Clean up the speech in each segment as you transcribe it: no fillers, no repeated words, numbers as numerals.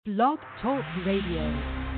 Blog Talk Radio.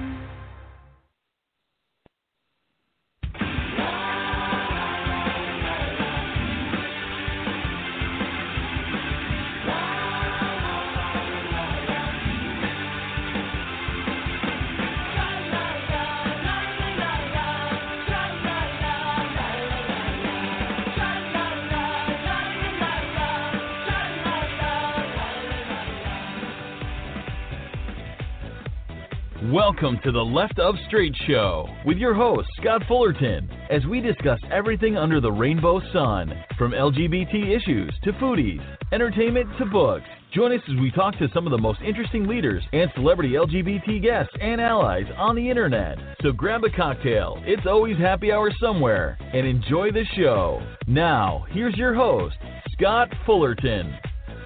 Welcome to the Left of Straight Show with your host, Scott Fullerton, as we discuss everything under the rainbow sun, from LGBT issues to foodies, entertainment to books. Join us as we talk to some of the most interesting leaders and celebrity LGBT guests and allies on the internet. So grab a cocktail, it's always happy hour somewhere, and enjoy the show. Now, here's your host, Scott Fullerton.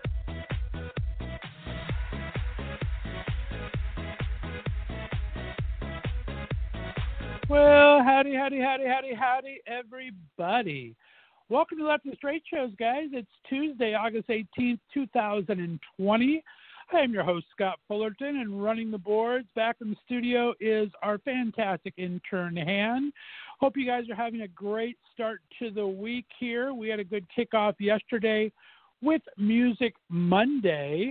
Well, howdy, everybody. Welcome to Left of Straight Shows, guys. It's Tuesday, August 18th, 2020. I am your host, Scott Fullerton, and running the boards back in the studio is our fantastic intern, Han. Hope you guys are having a great start to the week here. We had a good kickoff yesterday with Music Monday.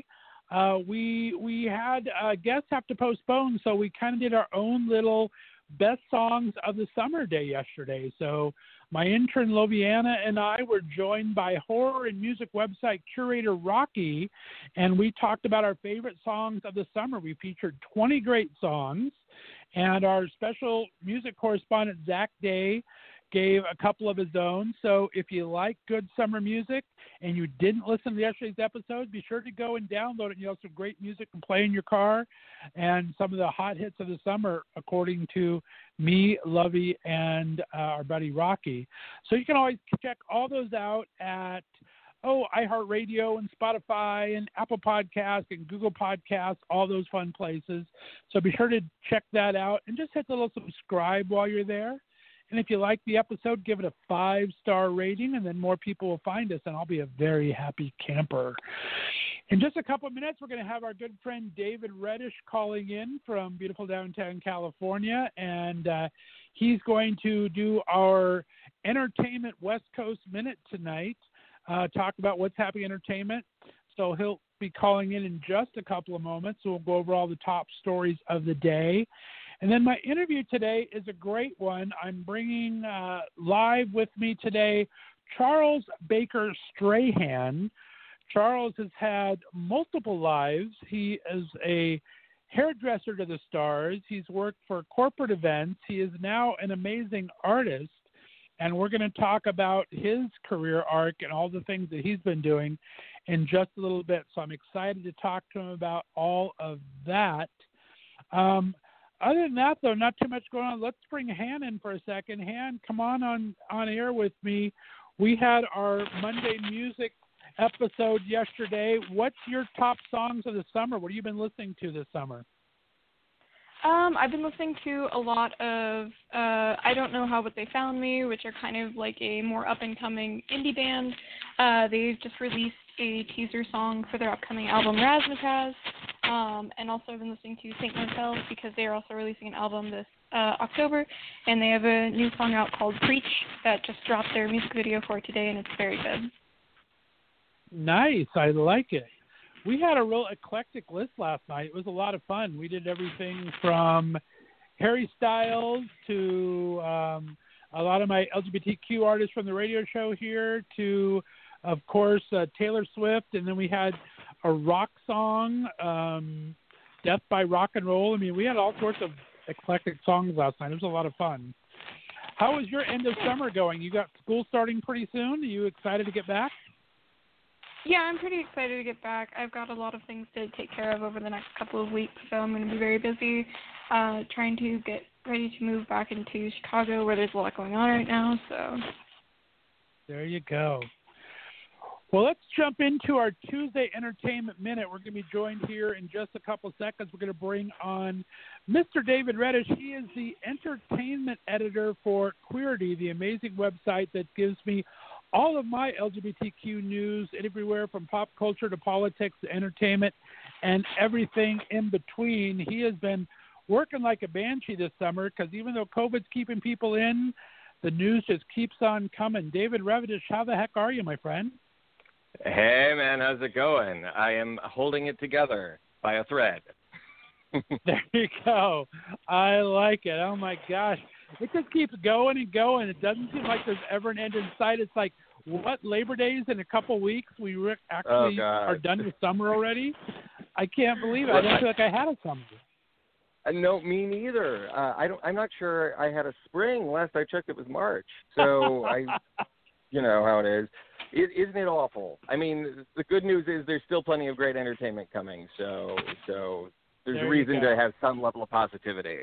We had guests have to postpone, so we kind of did our own little best songs of the summer day yesterday. So my intern Loviana and I were joined by horror and music website curator Rocky, and we talked about our favorite songs of the summer. We featured 20 great songs, and our special music correspondent Zach Day gave a couple of his own. So if you like good summer music and you didn't listen to yesterday's episode, be sure to go and download it. You know, some great music can play in your car and some of the hot hits of the summer, according to me, Lovey, and our buddy Rocky. So you can always check all those out at iHeartRadio and Spotify and Apple Podcasts and Google Podcasts, all those fun places. So be sure to check that out and just hit the little subscribe while you're there. And if you like the episode, give it a 5-star rating, and then more people will find us, and I'll be a very happy camper. In just a couple of minutes, we're going to have our good friend David Reddish calling in from beautiful downtown California, and he's going to do our Entertainment West Coast Minute tonight, talk about what's happening in entertainment. So he'll be calling in just a couple of moments, so we'll go over all the top stories of the day. And then my interview today is a great one. I'm bringing live with me today Charles Baker Strahan. Charles has had multiple lives. He is a hairdresser to the stars. He's worked for corporate events. He is now an amazing artist. And we're going to talk about his career arc and all the things that he's been doing in just a little bit. So I'm excited to talk to him about all of that. Other than that, though, not too much going on. Let's bring Han in for a second. Han, come on air with me. We had our Monday music episode yesterday. What's your top songs of the summer? What have you been listening to this summer? I've been listening to a lot of I Don't Know How But They Found Me, which are kind of like a more up-and-coming indie band. They've just released a teaser song for their upcoming album, Razzmatazz. And also I've been listening to St. Marcel's because they are also releasing an album this October, and they have a new song out called Preach that just dropped their music video for today, and it's very good. Nice. I like it. We had a real eclectic list last night. It was a lot of fun. We did everything from Harry Styles to a lot of my LGBTQ artists from the radio show here to, of course, Taylor Swift, and then we had a rock song, Death by Rock and Roll. I mean, we had all sorts of eclectic songs last night. It was a lot of fun. How was your end of summer going? You got school starting pretty soon. Are you excited to get back? Yeah, I'm pretty excited to get back. I've got a lot of things to take care of over the next couple of weeks, so I'm going to be very busy trying to get ready to move back into Chicago, where there's a lot going on right now. So there you go. Well, let's jump into our Tuesday Entertainment Minute. We're going to be joined here in just a couple seconds. We're going to bring on Mr. David Reddish. He is the entertainment editor for Queerty, the amazing website that gives me all of my LGBTQ news everywhere from pop culture to politics to entertainment and everything in between. He has been working like a banshee this summer because even though COVID's keeping people in, the news just keeps on coming. David Revedish, how the heck are you, my friend? Hey, man, how's it going? I am holding it together by a thread. There you go. I like it. Oh, my gosh. It just keeps going and going. It doesn't seem like there's ever an end in sight. It's like, what, Labor Day is in a couple weeks? We actually are done with summer already? I can't believe it. I don't feel like I had a summer. No, me neither. I'm not sure I had a spring. Last I checked, it was March. So you know how it is. Isn't it awful? I mean, the good news is there's still plenty of great entertainment coming. So there's reason to have some level of positivity.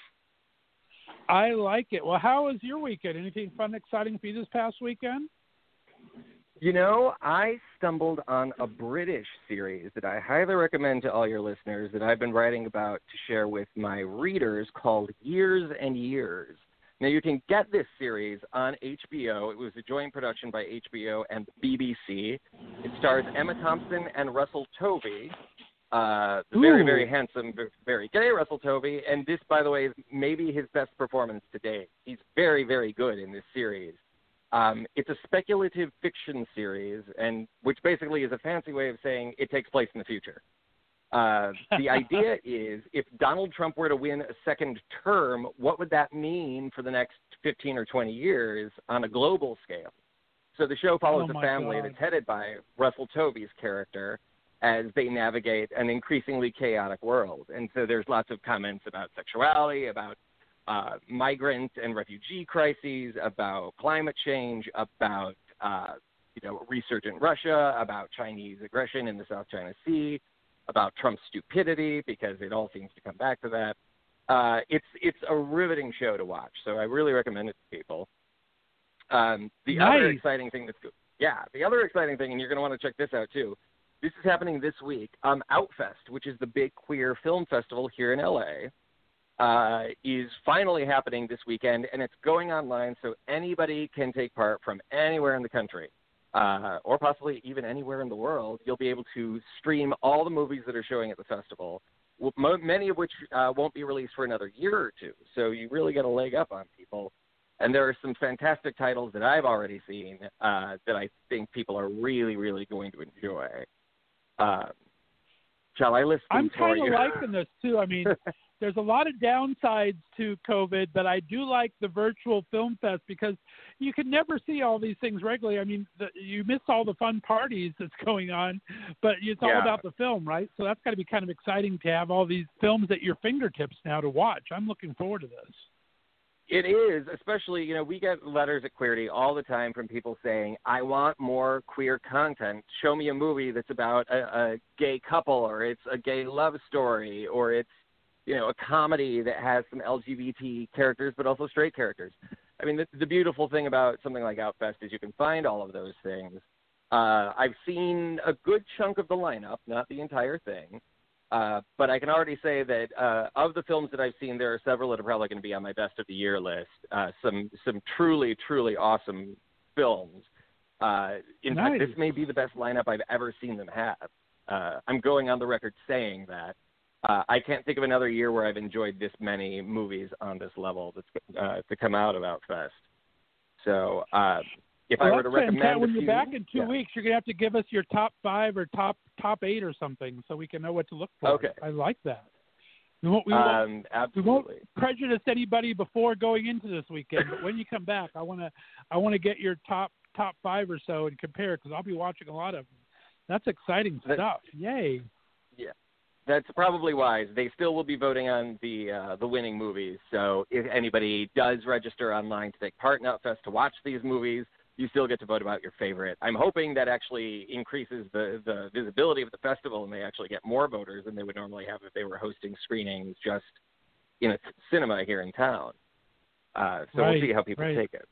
I like it. Well, how was your weekend? Anything fun, exciting for you this past weekend? You know, I stumbled on a British series that I highly recommend to all your listeners that I've been writing about to share with my readers called Years and Years. Now, you can get this series on HBO. It was a joint production by HBO and BBC. It stars Emma Thompson and Russell Tovey, the very, very handsome, very gay Russell Tovey. And this, by the way, is maybe his best performance to date. He's very, very good in this series. It's a speculative fiction series, and which basically is a fancy way of saying it takes place in the future. The idea is if Donald Trump were to win a second term, what would that mean for the next 15 or 20 years on a global scale? So the show follows a family that's headed by Russell Tovey's character as they navigate an increasingly chaotic world. And so there's lots of comments about sexuality, about migrant and refugee crises, about climate change, about resurgent Russia, about Chinese aggression in the South China Sea, about Trump's stupidity, because it all seems to come back to that. It's a riveting show to watch, so I really recommend it to people. The other exciting thing the other exciting thing, and you're going to want to check this out too. This is happening this week. Outfest, which is the big queer film festival here in LA. Is finally happening this weekend, and it's going online so anybody can take part from anywhere in the country, or possibly even anywhere in the world. You'll be able to stream all the movies that are showing at the festival, many of which won't be released for another year or two, so you really get a leg up on people. And there are some fantastic titles that I've already seen that I think people are really, really going to enjoy. Shall I list them for you? I'm kind of liking this, too. I mean, there's a lot of downsides to COVID, but I do like the virtual film fest because you can never see all these things regularly. I mean, you miss all the fun parties that's going on, but it's all about the film, right? So that's got to be kind of exciting to have all these films at your fingertips now to watch. I'm looking forward to this. It is, especially, we get letters at Queerty all the time from people saying, I want more queer content. Show me a movie that's about a gay couple, or it's a gay love story, or it's, a comedy that has some LGBT characters but also straight characters. I mean, the beautiful thing about something like Outfest is you can find all of those things. I've seen a good chunk of the lineup, not the entire thing. But I can already say that of the films that I've seen, there are several that are probably going to be on my best of the year list. Some truly, truly awesome films. In fact, this may be the best lineup I've ever seen them have. I'm going on the record saying that. I can't think of another year where I've enjoyed this many movies on this level that's to come out of Outfest. So if I were to recommend when you're back in 2 weeks, you're going to have to give us your top 5 or top 8 or something so we can know what to look for. Okay. I like that. We won't prejudice anybody before going into this weekend, but when you come back, I want to get your top 5 or so and compare, because I'll be watching a lot of them. That's exciting stuff. Yay. Yeah. That's probably wise. They still will be voting on the winning movies. So if anybody does register online to take part in Outfest to watch these movies, you still get to vote about your favorite. I'm hoping that actually increases the visibility of the festival, and they actually get more voters than they would normally have if they were hosting screenings just in a cinema here in town. We'll see how people take it.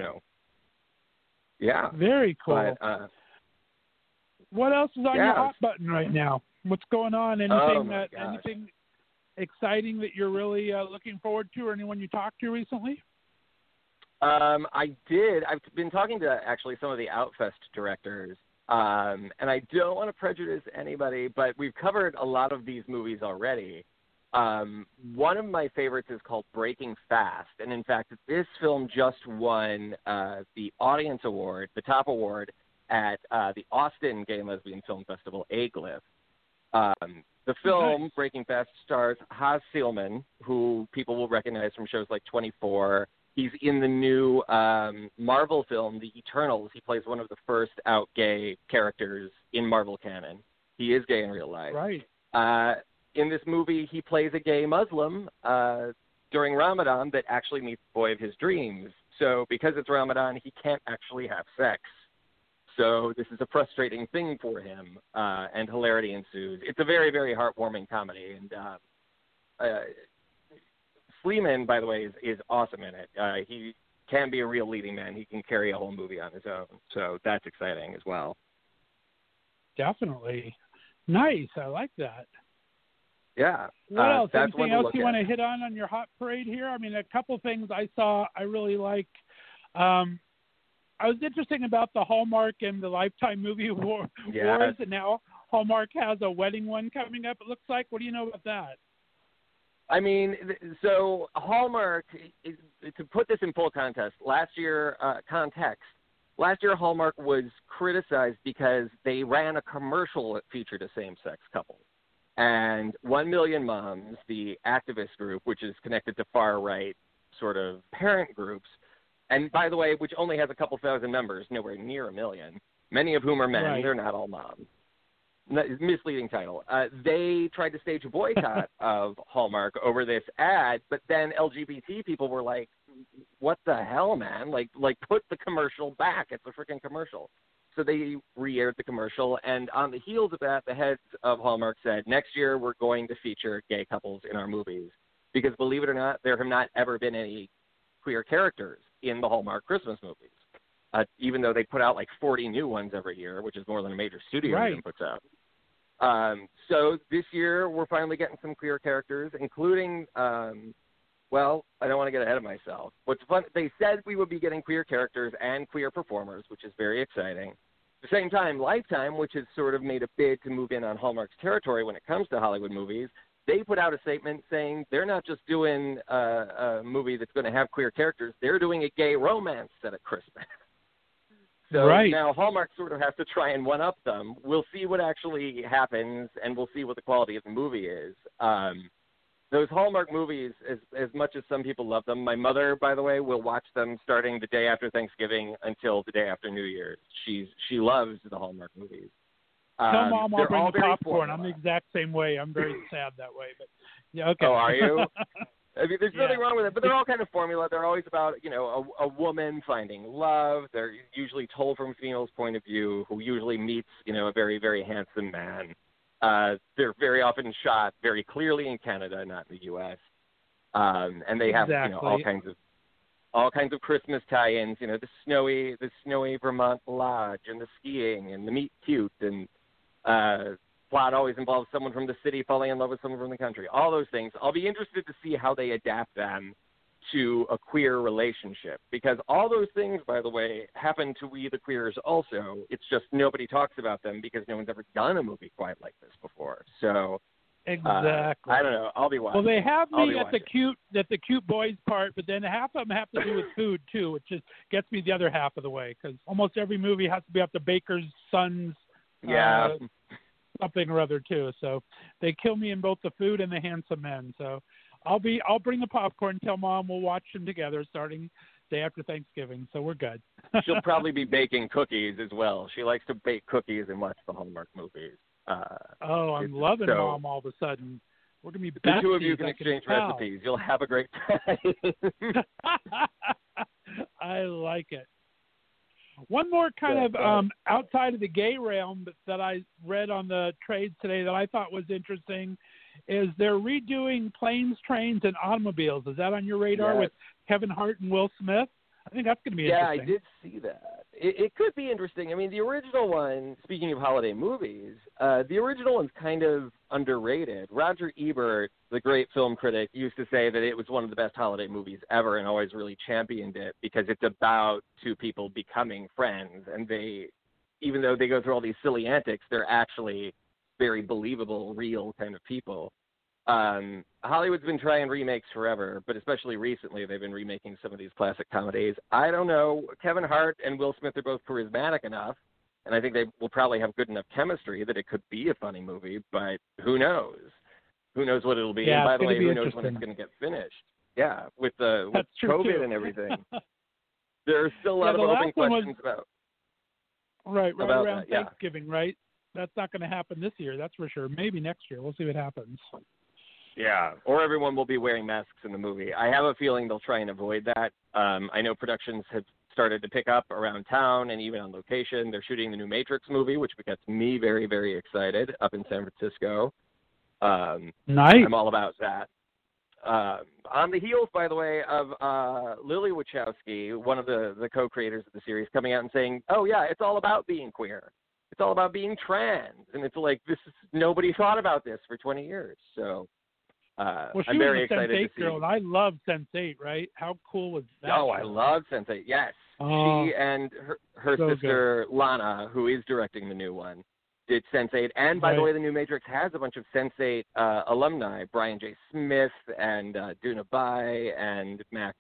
Yeah. Very cool. But, what else is on your hot button right now? What's going on? Anything exciting that you're really looking forward to, or anyone you talked to recently? I did. I've been talking to actually some of the Outfest directors, And I don't want to prejudice anybody, but we've covered a lot of these movies already. One of my favorites is called Breaking Fast. And in fact, this film just won the Audience Award, the top award, at the Austin Gay and Lesbian Film Festival, AGLIF. The film, Breaking Fast, stars Haas Seelman, who people will recognize from shows like 24. He's in the new Marvel film, The Eternals. He plays one of the first out gay characters in Marvel canon. He is gay in real life. Right. In this movie, he plays a gay Muslim during Ramadan that actually meets the boy of his dreams. So because it's Ramadan, he can't actually have sex. So this is a frustrating thing for him, and hilarity ensues. It's a very, very heartwarming comedy. And Sleeman, by the way, is awesome in it. He can be a real leading man. He can carry a whole movie on his own. So that's exciting as well. Definitely. Nice. I like that. Yeah. What else? That's Anything else you want to hit on your hot parade here? I mean, a couple things I saw I really like. I was interested about the Hallmark and the Lifetime movie wars, and now Hallmark has a wedding one coming up, it looks like. What do you know about that? I mean, so Hallmark, to put this in full context, last year Hallmark was criticized because they ran a commercial that featured a same-sex couple. And 1 Million Moms, the activist group, which is connected to far-right sort of parent groups, and by the way, which only has a couple thousand members, nowhere near 1 million, many of whom are men. Right. They're not all moms. Misleading title. They tried to stage a boycott of Hallmark over this ad, but then LGBT people were like, what the hell, man? Like put the commercial back. It's a freaking commercial. So they re-aired the commercial, and on the heels of that, the heads of Hallmark said, next year we're going to feature gay couples in our movies. Because believe it or not, there have not ever been any queer characters in the Hallmark Christmas movies, even though they put out like 40 new ones every year, which is more than a major studio even puts out. So this year we're finally getting some queer characters, including, well, I don't want to get ahead of myself. What's fun, they said we would be getting queer characters and queer performers, which is very exciting. At the same time, Lifetime, which has sort of made a bid to move in on Hallmark's territory when it comes to Hollywood movies, they put out a statement saying they're not just doing a movie that's going to have queer characters, they're doing a gay romance set at Christmas. So now Hallmark sort of has to try and one-up them. We'll see what actually happens, and we'll see what the quality of the movie is. Those Hallmark movies, as much as some people love them, my mother, by the way, will watch them starting the day after Thanksgiving until the day after New Year's. She loves the Hallmark movies. Tell Mom I'll bring the popcorn. I'm the exact same way. I'm very sad that way. But yeah, okay. Oh, are you? I mean, there's nothing wrong with it, but they're all kind of formula. They're always about, a woman finding love. They're usually told from a female's point of view, who usually meets, a very, very handsome man. They're very often shot very clearly in Canada, not in the U.S. And they have, all kinds of Christmas tie-ins. The snowy Vermont lodge, and the skiing, and the meet cute, and plot always involves someone from the city falling in love with someone from the country. All those things. I'll be interested to see how they adapt them to a queer relationship, because all those things, by the way, happen to we the queers also. It's just nobody talks about them because no one's ever done a movie quite like this before. So exactly. I don't know. I'll be watching. Well, they have me at the cute boys part, but then half of them have to do with food too, which just gets me the other half of the way, because almost every movie has to be about the baker's son's something or other too. So they kill me in both the food and the handsome men. So I'll bring the popcorn. Tell Mom we'll watch them together starting day after Thanksgiving. So we're good. She'll probably be baking cookies as well. She likes to bake cookies and watch the Hallmark movies. I'm loving Mom all of a sudden. We're gonna be the two of you can exchange recipes. You'll have a great time. I like it. One more kind of outside of the gay realm that I read on the trades today that I thought was interesting is they're redoing Planes, Trains, and Automobiles. Is that on your radar with Kevin Hart and Will Smith? I think that's going to be interesting. Yeah, I did see that. It could be interesting. I mean, the original one, speaking of holiday movies, the original one's kind of underrated. Roger Ebert, the great film critic, used to say that it was one of the best holiday movies ever and always really championed it because it's about two people becoming friends, and they even though they go through all these silly antics, they're actually very believable, real kind of people. Hollywood's been trying remakes forever, but especially recently they've been remaking some of these classic comedies. I don't know. Kevin Hart and Will Smith are both charismatic enough, and I think they will probably have good enough chemistry that it could be a funny movie, but who knows? Who knows what it'll be? Yeah, and by the way, who knows interesting. when it's going to get finished? Yeah, with COVID too. and everything. There are still a lot of open questions about. Right about around that, yeah. Thanksgiving, right? That's not going to happen this year, that's for sure. Maybe next year. We'll see what happens. Yeah, or everyone will be wearing masks in the movie. I have a feeling they'll try and avoid that. I know productions have started to pick up around town and even on location. They're shooting the new Matrix movie, which gets me very, very excited, up in San Francisco. Nice. I'm all about that. On the heels, by the way, of Lily Wachowski, one of the co-creators of the series, coming out and saying, oh, yeah, it's all about being queer. It's all about being trans. And it's like, nobody thought about this for 20 years. So I'm very excited to see. Sense8 girl, and I love Sense8, right? How cool was that? Oh, I love Sense8, yes. Oh, she and her so sister, Lana, who is directing the new one, did Sense8. And by the way, the new Matrix has a bunch of Sense8 alumni, Brian J. Smith and Duna Bai and Max,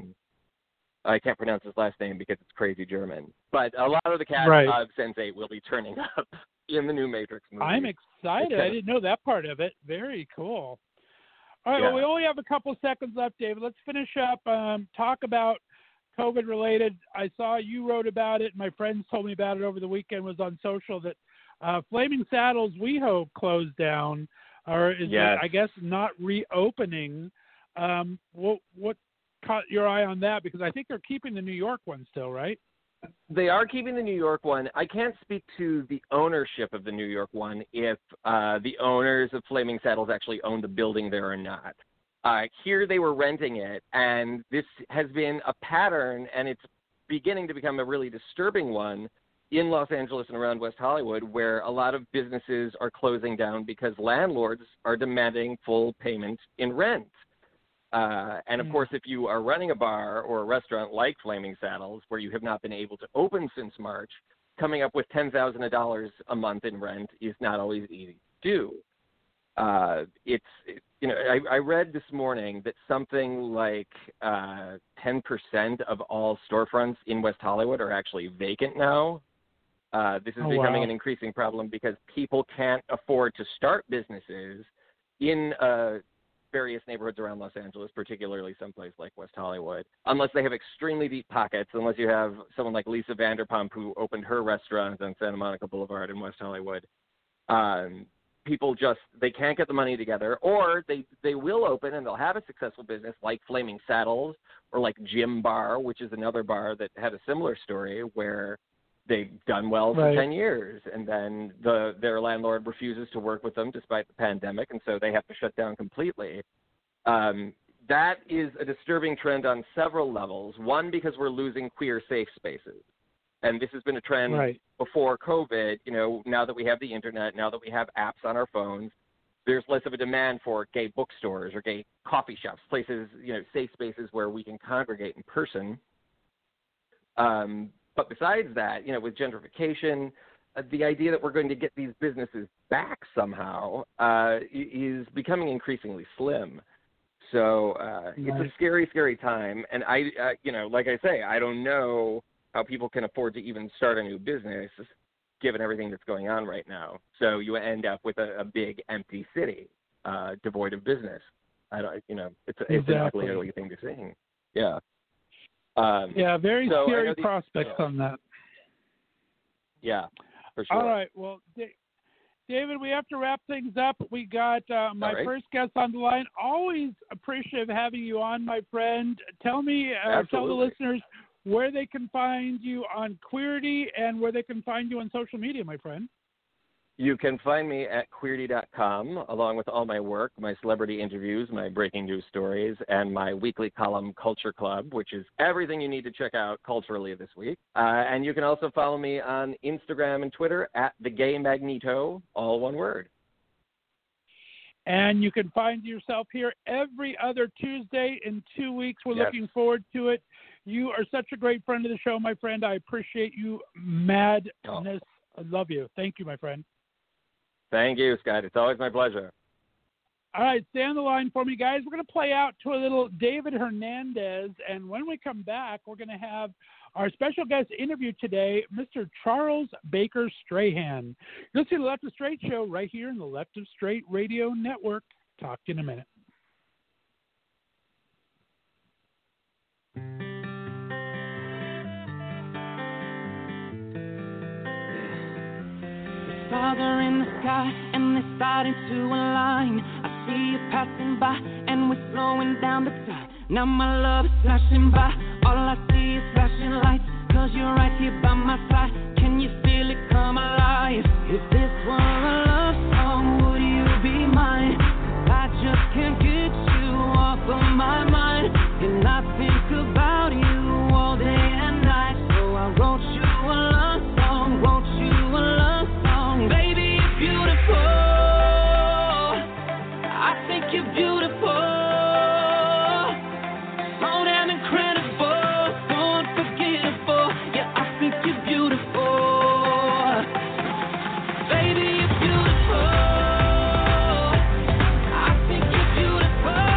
I can't pronounce his last name because it's crazy German. But a lot of the cast of Sense8 will be turning up in the new Matrix movie. I'm excited. I didn't know that part of it. Very cool. All right, well, we only have a couple seconds left, David. Let's finish up, talk about COVID-related. I saw you wrote about it. My friends told me about it over the weekend, was on social, that Flaming Saddles, we hope, closed down, or is it, I guess, not reopening. What caught your eye on that? Because I think they're keeping the New York one still, right? They are keeping the New York one. I can't speak to the ownership of the New York one, if the owners of Flaming Saddles actually own the building there or not. Here they were renting it, and this has been a pattern, and it's beginning to become a really disturbing one in Los Angeles and around West Hollywood, where a lot of businesses are closing down because landlords are demanding full payment in rent. And, of course, if you are running a bar or a restaurant like Flaming Saddles, where you have not been able to open since March, coming up with $10,000 a month in rent is not always easy to do. I read this morning that something like 10% of all storefronts in West Hollywood are actually vacant now. This is becoming an increasing problem because people can't afford to start businesses in various neighborhoods around Los Angeles, particularly someplace like West Hollywood, unless they have extremely deep pockets, unless you have someone like Lisa Vanderpump, who opened her restaurant on Santa Monica Boulevard in West Hollywood. People they can't get the money together, or they will open and they'll have a successful business like Flaming Saddles or like Gym Bar, which is another bar that had a similar story where they've done well for 10 years, and then their landlord refuses to work with them despite the pandemic, and so they have to shut down completely. That is a disturbing trend on several levels. One, because we're losing queer safe spaces. And this has been a trend before COVID. Now that we have the internet, now that we have apps on our phones, there's less of a demand for gay bookstores or gay coffee shops, places, safe spaces where we can congregate in person. But besides that, with gentrification, the idea that we're going to get these businesses back somehow is becoming increasingly slim. So it's a scary, scary time. And I like I say, I don't know how people can afford to even start a new business given everything that's going on right now. So you end up with a big empty city, devoid of business. It's an ugly thing to see. Yeah. Very scary prospects on that. Yeah, for sure. All right. Well, David, we have to wrap things up. We got my first guest on the line. Always appreciative having you on, my friend. Tell the listeners where they can find you on Queerty and where they can find you on social media, my friend. You can find me at Queerty.com, along with all my work, my celebrity interviews, my breaking news stories, and my weekly column, Culture Club, which is everything you need to check out culturally this week. And you can also follow me on Instagram and Twitter at TheGayMagneto, all one word. And you can find yourself here every other Tuesday in 2 weeks. We're looking forward to it. You are such a great friend of the show, my friend. I appreciate you madness. I love you. Thank you, my friend. Thank you, Scott. It's always my pleasure. All right, stay on the line for me, guys. We're going to play out to a little David Hernandez, and when we come back, we're going to have our special guest interview today, Mr. Charles Baker Strahan. You'll see the Left of Straight show right here in the Left of Straight Radio Network. Talk to you in a minute. Father in the sky, and they're starting to align. I see you passing by, and we're slowing down the time. Now my love is flashing by, all I see is flashing lights. Cause you're right here by my side, can you feel it come alive? If this were a love song, would you be mine? I just can't get you off of my mind, and I think about you all day and night. So I wrote you a love song, wrote you a love song. Baby, you're beautiful, I think you're beautiful, so damn incredible, so unforgettable. Yeah, I think you're beautiful. Baby, you're beautiful, I think you're beautiful,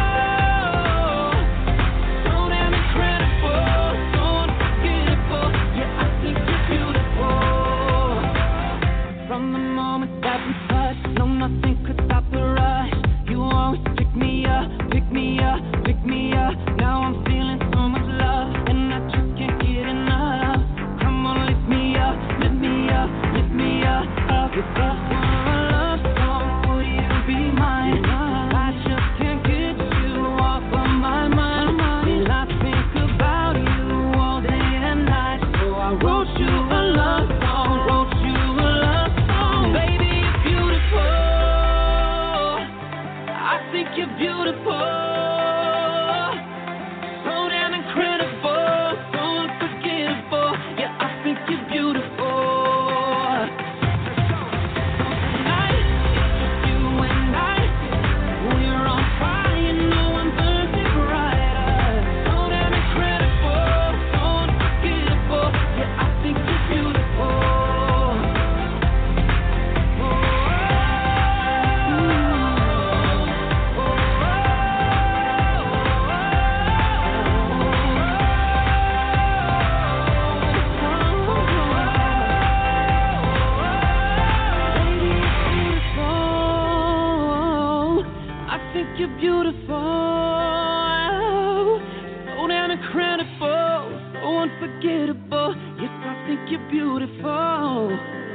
so damn incredible, so unforgettable. Yeah, I think you're beautiful. From the moment that we touched, no, nothing could stop the rush. You always pick me up, pick me up, pick me up. Now I'm feeling so much love, and I just can't get enough. Come on, lift me up, lift me up, lift me up. If this were a love song, would you be mine? I just can't get you off of my mind, and I think about you all day and night. So I wrote you a love song, wrote you a love song. Baby, you're beautiful, I think you're beautiful, so damn incredible, so unforgettable. Yeah, I think you're beautiful. Tonight, it's just you and I. We're on fire, no one burns it brighter. So damn incredible, so unforgettable. Yeah, I think you're beautiful. I think you're beautiful, so damn incredible, so unforgettable. Yes, I think you're beautiful.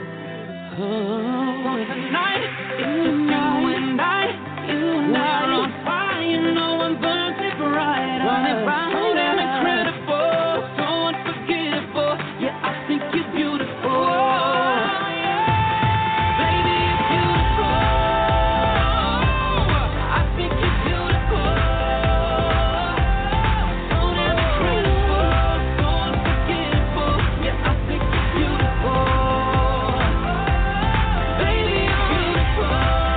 Oh, tonight, it's just you and I. We're on fire, no one burns it brighter. So damn incredible, so unforgettable. Yeah, I think you're beautiful. Baby, you're beautiful, I think you're beautiful, so damn incredible, so unforgettable. Yeah, I think you're beautiful. Baby, you're beautiful,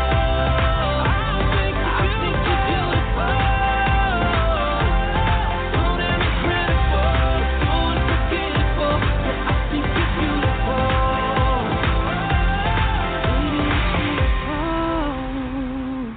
I think you're beautiful, so damn incredible, so unforgettable. Yeah, I think you're beautiful. Baby, you're beautiful.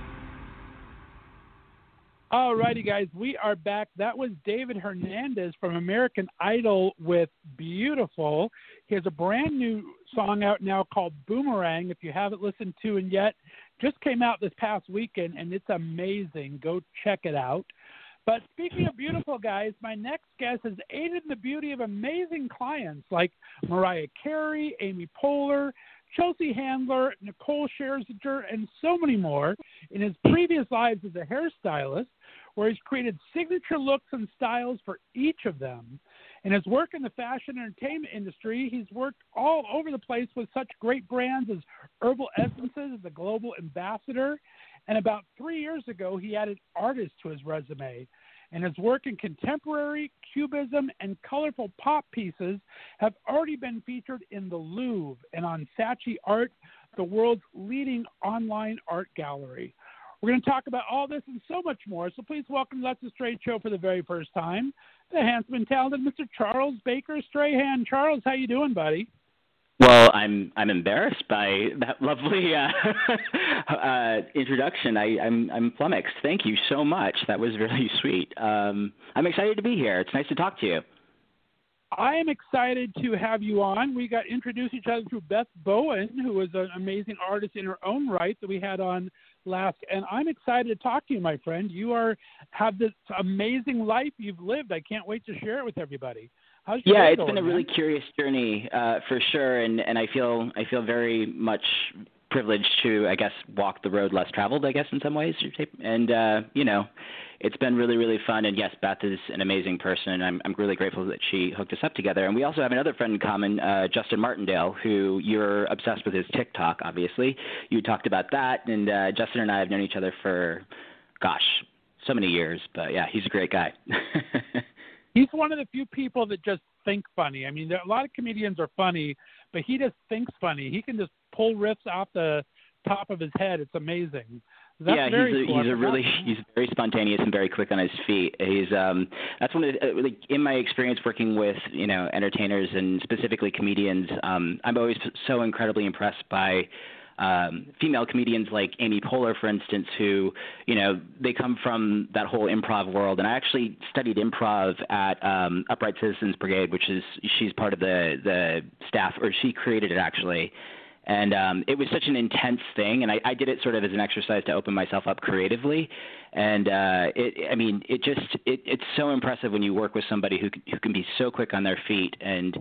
All righty, guys, we are back. That was David Hernandez from American Idol with Beautiful. He has a brand new song out now called Boomerang. If you haven't listened to it yet, just came out this past weekend, and it's amazing. Go check it out. But speaking of beautiful, guys, my next guest has aided in the beauty of amazing clients like Mariah Carey, Amy Poehler, Chelsea Handler, Nicole Scherzinger, and so many more in his previous lives as a hairstylist, where he's created signature looks and styles for each of them. In his work in the fashion and entertainment industry, he's worked all over the place with such great brands as Herbal Essences as the global ambassador. And about 3 years ago, he added artists to his resume. And his work in contemporary, cubism, and colorful pop pieces have already been featured in the Louvre and on Saatchi Art, the world's leading online art gallery. We're going to talk about all this and so much more. So please welcome Let's the Straight Show for the very first time, the handsome and talented Mr. Charles Baker Strahan. Charles, how you doing, buddy? Well, I'm embarrassed by that lovely introduction. I'm flummoxed. Thank you so much. That was really sweet. I'm excited to be here. It's nice to talk to you. I am excited to have you on. We got introduced each other through Beth Bowen, who was an amazing artist in her own right that we had on last. And I'm excited to talk to you, my friend. You have this amazing life you've lived. I can't wait to share it with everybody. How's your day It's going, been a really curious journey for sure, and I feel very much privileged to, I guess, walk the road less traveled, I guess, in some ways. And it's been really, really fun. And yes, Beth is an amazing person, and I'm really grateful that she hooked us up together. And we also have another friend in common, Justin Martindale, who you're obsessed with his TikTok, obviously. You talked about that, and Justin and I have known each other for, so many years. But yeah, he's a great guy. He's one of the few people that just think funny. I mean, a lot of comedians are funny, but he just thinks funny. He can just pull riffs off the top of his head. It's amazing. That's very cool. He's very spontaneous and very quick on his feet. He's that's one of the, in my experience working with entertainers and specifically comedians. I'm always so incredibly impressed by female comedians like Amy Poehler, for instance, who, they come from that whole improv world. And I actually studied improv at Upright Citizens Brigade, she's part of the staff, or she created it actually. And it was such an intense thing, and I did it sort of as an exercise to open myself up creatively. And it's so impressive when you work with somebody who can be so quick on their feet, and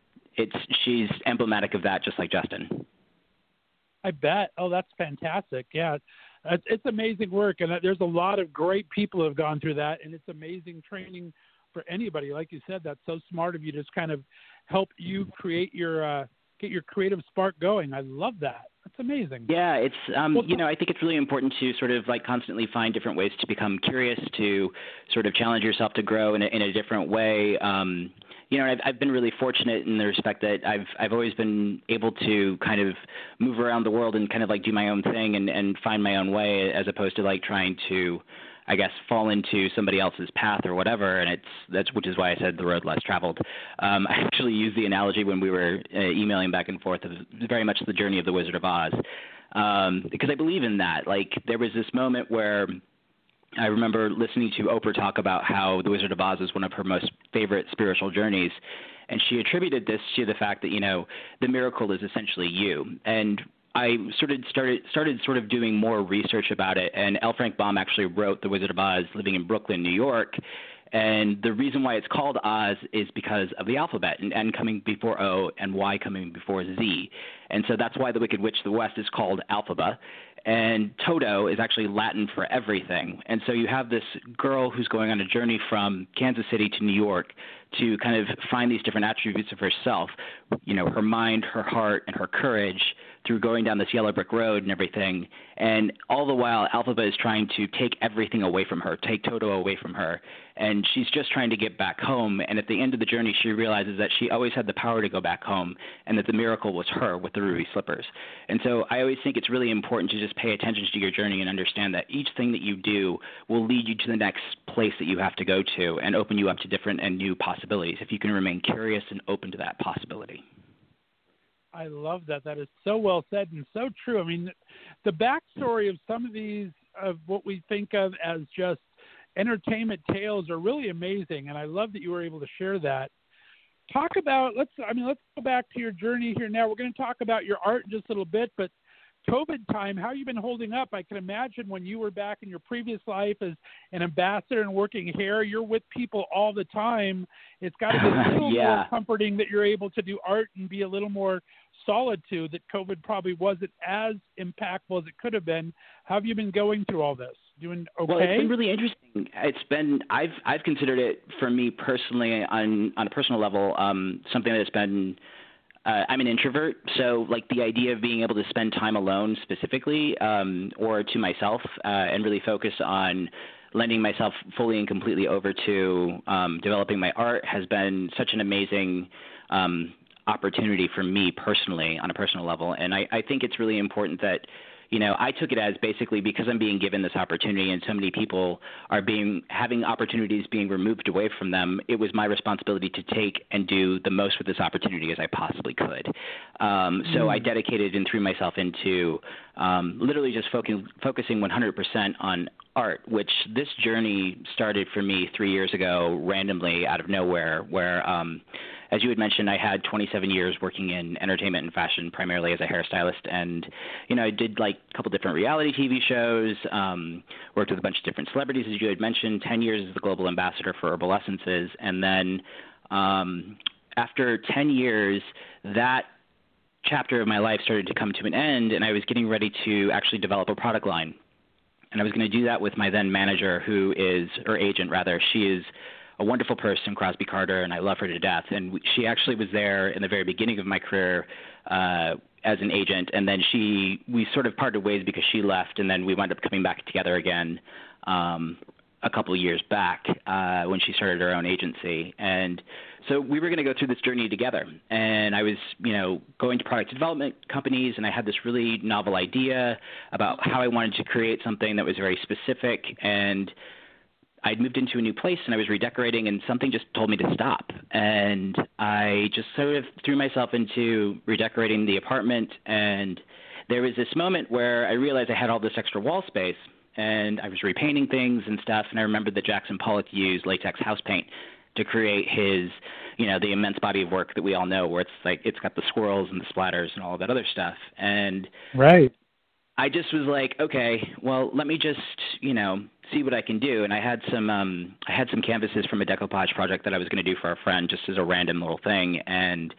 she's emblematic of that, just like Justin. I bet. Oh, that's fantastic. Yeah, it's amazing work, and there's a lot of great people who have gone through that, and it's amazing training for anybody. Like you said, that's so smart of you to just kind of help you create get your creative spark going. I love that. That's amazing. Yeah, it's I think it's really important to sort of like constantly find different ways to become curious, to sort of challenge yourself to grow in a different way. I've been really fortunate in the respect that I've always been able to kind of move around the world and kind of like do my own thing and find my own way, as opposed to like trying to, I guess, fall into somebody else's path or whatever. And which is why I said the road less traveled. I actually used the analogy when we were emailing back and forth of very much the journey of the Wizard of Oz, because I believe in that. Like, there was this moment where I remember listening to Oprah talk about how the Wizard of Oz is one of her most favorite spiritual journeys. And she attributed this to the fact that, the miracle is essentially you. And I started sort of doing more research about it. And L. Frank Baum actually wrote The Wizard of Oz living in Brooklyn, New York. And the reason why it's called Oz is because of the alphabet, and N coming before O and Y coming before Z. And so that's why the Wicked Witch of the West is called Alphaba. And Toto is actually Latin for everything. And so you have this girl who's going on a journey from Kansas City to New York to kind of find these different attributes of herself, her mind, her heart, and her courage through going down this yellow brick road and everything. And all the while, Alphaba is trying to take everything away from her, take Toto away from her. And she's just trying to get back home. And at the end of the journey, she realizes that she always had the power to go back home, and that the miracle was her with the ruby slippers. And so I always think it's really important to just pay attention to your journey and understand that each thing that you do will lead you to the next place that you have to go to and open you up to different and new possibilities if you can remain curious and open to that possibility. I love that. That is so well said and so true. I mean, the backstory of some of these, of what we think of as just entertainment tales, are really amazing, and I love that you were able to share that. Talk about, let's go back to your journey here now. We're going to talk about your art in just a little bit, but COVID time, how have you been holding up? I can imagine when you were back in your previous life as an ambassador and working hair, you're with people all the time. It's got to be a little more comforting that you're able to do art and be a little more solitude, that COVID probably wasn't as impactful as it could have been. How have you been going through all this? Doing okay? Well, it's been really interesting. I've considered it, for me personally, on a personal level, something that's been I'm an introvert, so like the idea of being able to spend time alone specifically, or to myself, and really focus on lending myself fully and completely over to developing my art has been such an amazing opportunity for me personally on a personal level. And I think it's really important that, I took it as basically because I'm being given this opportunity and so many people are having opportunities being removed away from them, it was my responsibility to take and do the most with this opportunity as I possibly could. So I dedicated and threw myself into literally just focusing 100% on art, which this journey started for me 3 years ago randomly out of nowhere where as you had mentioned, I had 27 years working in entertainment and fashion, primarily as a hairstylist. And, I did like a couple different reality TV shows, worked with a bunch of different celebrities, as you had mentioned, 10 years as the global ambassador for Herbal Essences. And then after 10 years, that chapter of my life started to come to an end, and I was getting ready to actually develop a product line. And I was going to do that with my then manager, or agent rather. She is a wonderful person, Crosby Carter, and I love her to death. And she actually was there in the very beginning of my career as an agent, and then we sort of parted ways because she left, and then we wound up coming back together again a couple of years back when she started her own agency. And so we were going to go through this journey together. And I was, going to product development companies, and I had this really novel idea about how I wanted to create something that was very specific. And I'd moved into a new place and I was redecorating, and something just told me to stop. And I just sort of threw myself into redecorating the apartment. And there was this moment where I realized I had all this extra wall space, and I was repainting things and stuff. And I remembered that Jackson Pollock used latex house paint to create his, the immense body of work that we all know, where it's like it's got the swirls and the splatters and all of that other stuff. And right. I just was like, okay, well, let me just, see what I can do. And I had some canvases from a decoupage project that I was going to do for a friend just as a random little thing. And,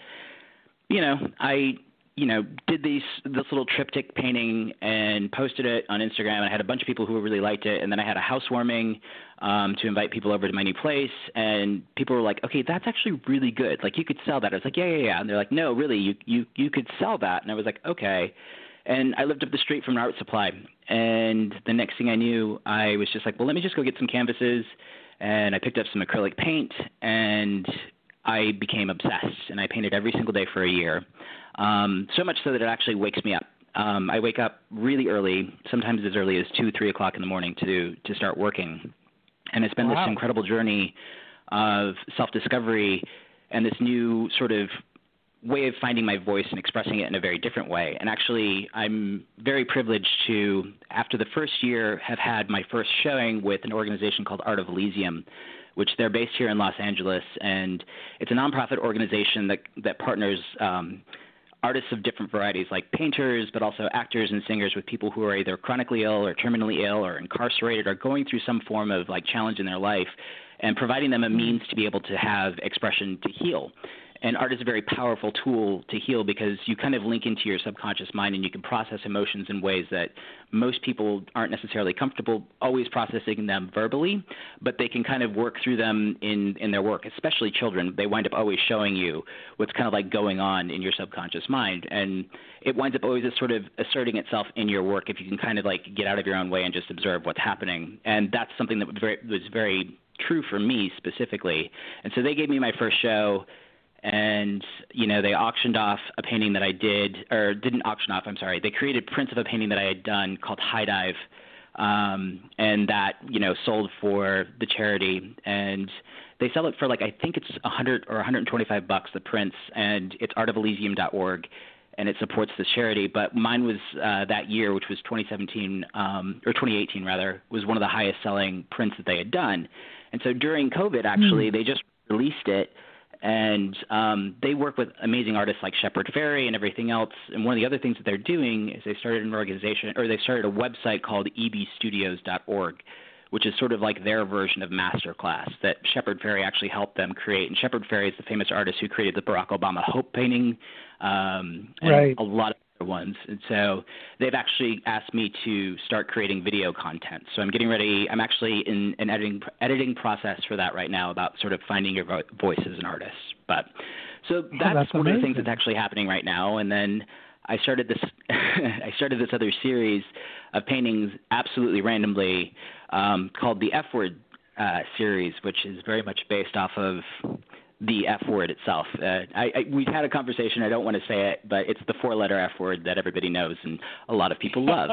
I, did this little triptych painting and posted it on Instagram. And I had a bunch of people who really liked it. And then I had a housewarming to invite people over to my new place. And people were like, okay, that's actually really good. Like, you could sell that. I was like, yeah. And they're like, no, really, you could sell that. And I was like, okay. And I lived up the street from an art supply. And the next thing I knew, I was just like, well, let me just go get some canvases. And I picked up some acrylic paint, and I became obsessed. And I painted every single day for a year, so much so that it actually wakes me up. I wake up really early, sometimes as early as 2, 3 o'clock in the morning to start working. And it's been this incredible journey of self-discovery and this new sort of way of finding my voice and expressing it in a very different way. And actually, I'm very privileged to, after the first year, have had my first showing with an organization called Art of Elysium, which they're based here in Los Angeles. And it's a nonprofit organization that partners artists of different varieties, like painters, but also actors and singers, with people who are either chronically ill or terminally ill or incarcerated or going through some form of challenge in their life, and providing them a means to be able to have expression to heal. And art is a very powerful tool to heal because you kind of link into your subconscious mind, and you can process emotions in ways that most people aren't necessarily comfortable always processing them verbally, but they can kind of work through them in their work, especially children. They wind up always showing you what's kind of going on in your subconscious mind. And it winds up always sort of asserting itself in your work if you can kind of get out of your own way and just observe what's happening. And that's something that was very true for me specifically. And so they gave me my first show. And, they auctioned off a painting that I did, or didn't auction off, I'm sorry. They created prints of a painting that I had done called High Dive, and that, sold for the charity. And they sell it for I think it's $100 or $125, the prints, and it's artofelysium.org, and it supports this charity. But mine was that year, which was 2017, or 2018 rather, was one of the highest selling prints that they had done. And so during COVID, actually, they just released it. And they work with amazing artists like Shepard Fairey and everything else. And one of the other things that they're doing is they started an organization, or they started a website called ebstudios.org, which is sort of like their version of Masterclass that Shepard Fairey actually helped them create. And Shepard Fairey is the famous artist who created the Barack Obama Hope painting, and a lot of other ones. And so they've actually asked me to start creating video content. So I'm getting ready. I'm actually in an editing process for that right now, about sort of finding your voice as an artist. But so that's one of the things that's actually happening right now. And then I started this this other series of paintings absolutely randomly, called the F Word series, which is very much based off of the F word itself. We've had a conversation. I don't want to say it, but it's the 4-letter F word that everybody knows and a lot of people love.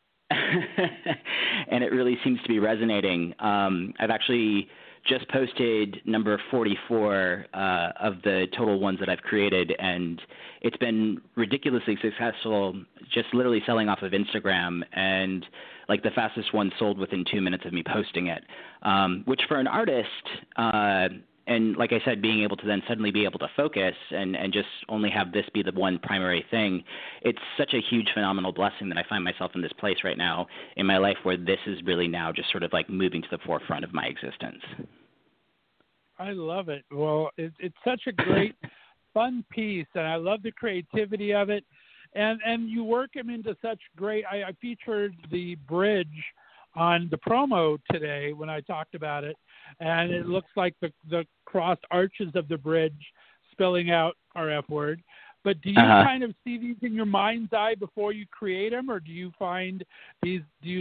And it really seems to be resonating. I've actually just posted number 44 of the total ones that I've created, and it's been ridiculously successful, just literally selling off of Instagram, and like the fastest one sold within 2 minutes of me posting it, which for an artist, and like I said, being able to then suddenly be able to focus and just only have this be the one primary thing, it's such a huge, phenomenal blessing that I find myself in this place right now in my life where this is really now just sort of like moving to the forefront of my existence. I love it. Well, it's such a great, fun piece, and I love the creativity of it. And you work them into such great – I featured the bridge on the promo today when I talked about it, and it looks like the crossed arches of the bridge spelling out our F word. But do you kind of see these in your mind's eye before you create them, or do you find these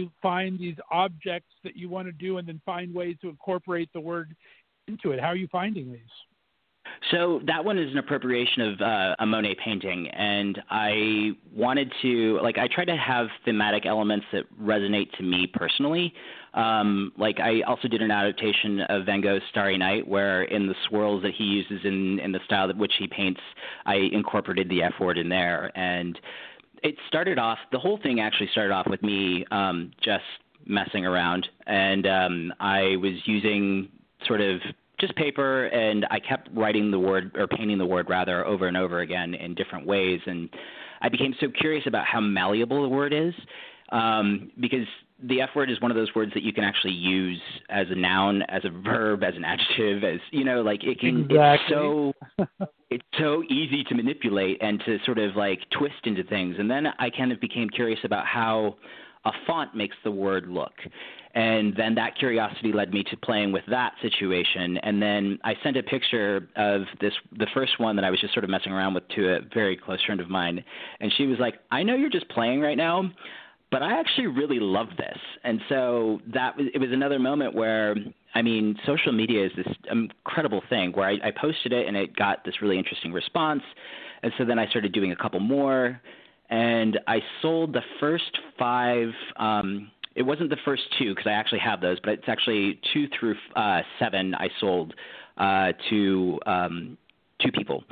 objects that you want to do and then find ways to incorporate the word into it? How are you finding these? So that one is an appropriation of a Monet painting, and I wanted to, like, I try to have thematic elements that resonate to me personally. Like, I also did an adaptation of Van Gogh's Starry Night, where in the swirls that he uses in the style that which he paints, I incorporated the F word in there. And it started off, the whole thing actually started off with me just messing around, and I was using sort of just paper, and I kept writing the word, or painting the word rather, over and over again in different ways. And I became so curious about how malleable the word is, because the F word is one of those words that you can actually use as a noun, as a verb, as an adjective, as, you know, like it can, exactly. It's so easy to manipulate and to sort of like twist into things. And then I kind of became curious about how a font makes the word look. And then that curiosity led me to playing with that situation. And then I sent a picture of the first one that I was just sort of messing around with, to a very close friend of mine. And she was like, I know you're just playing right now, but I actually really love this. And so it was another moment where, I mean, social media is this incredible thing where I posted it and it got this really interesting response. And so then I started doing a couple more, and I sold the first 5, it wasn't the first 2 because I actually have those, but it's actually 2 through 7 I sold to 2 people.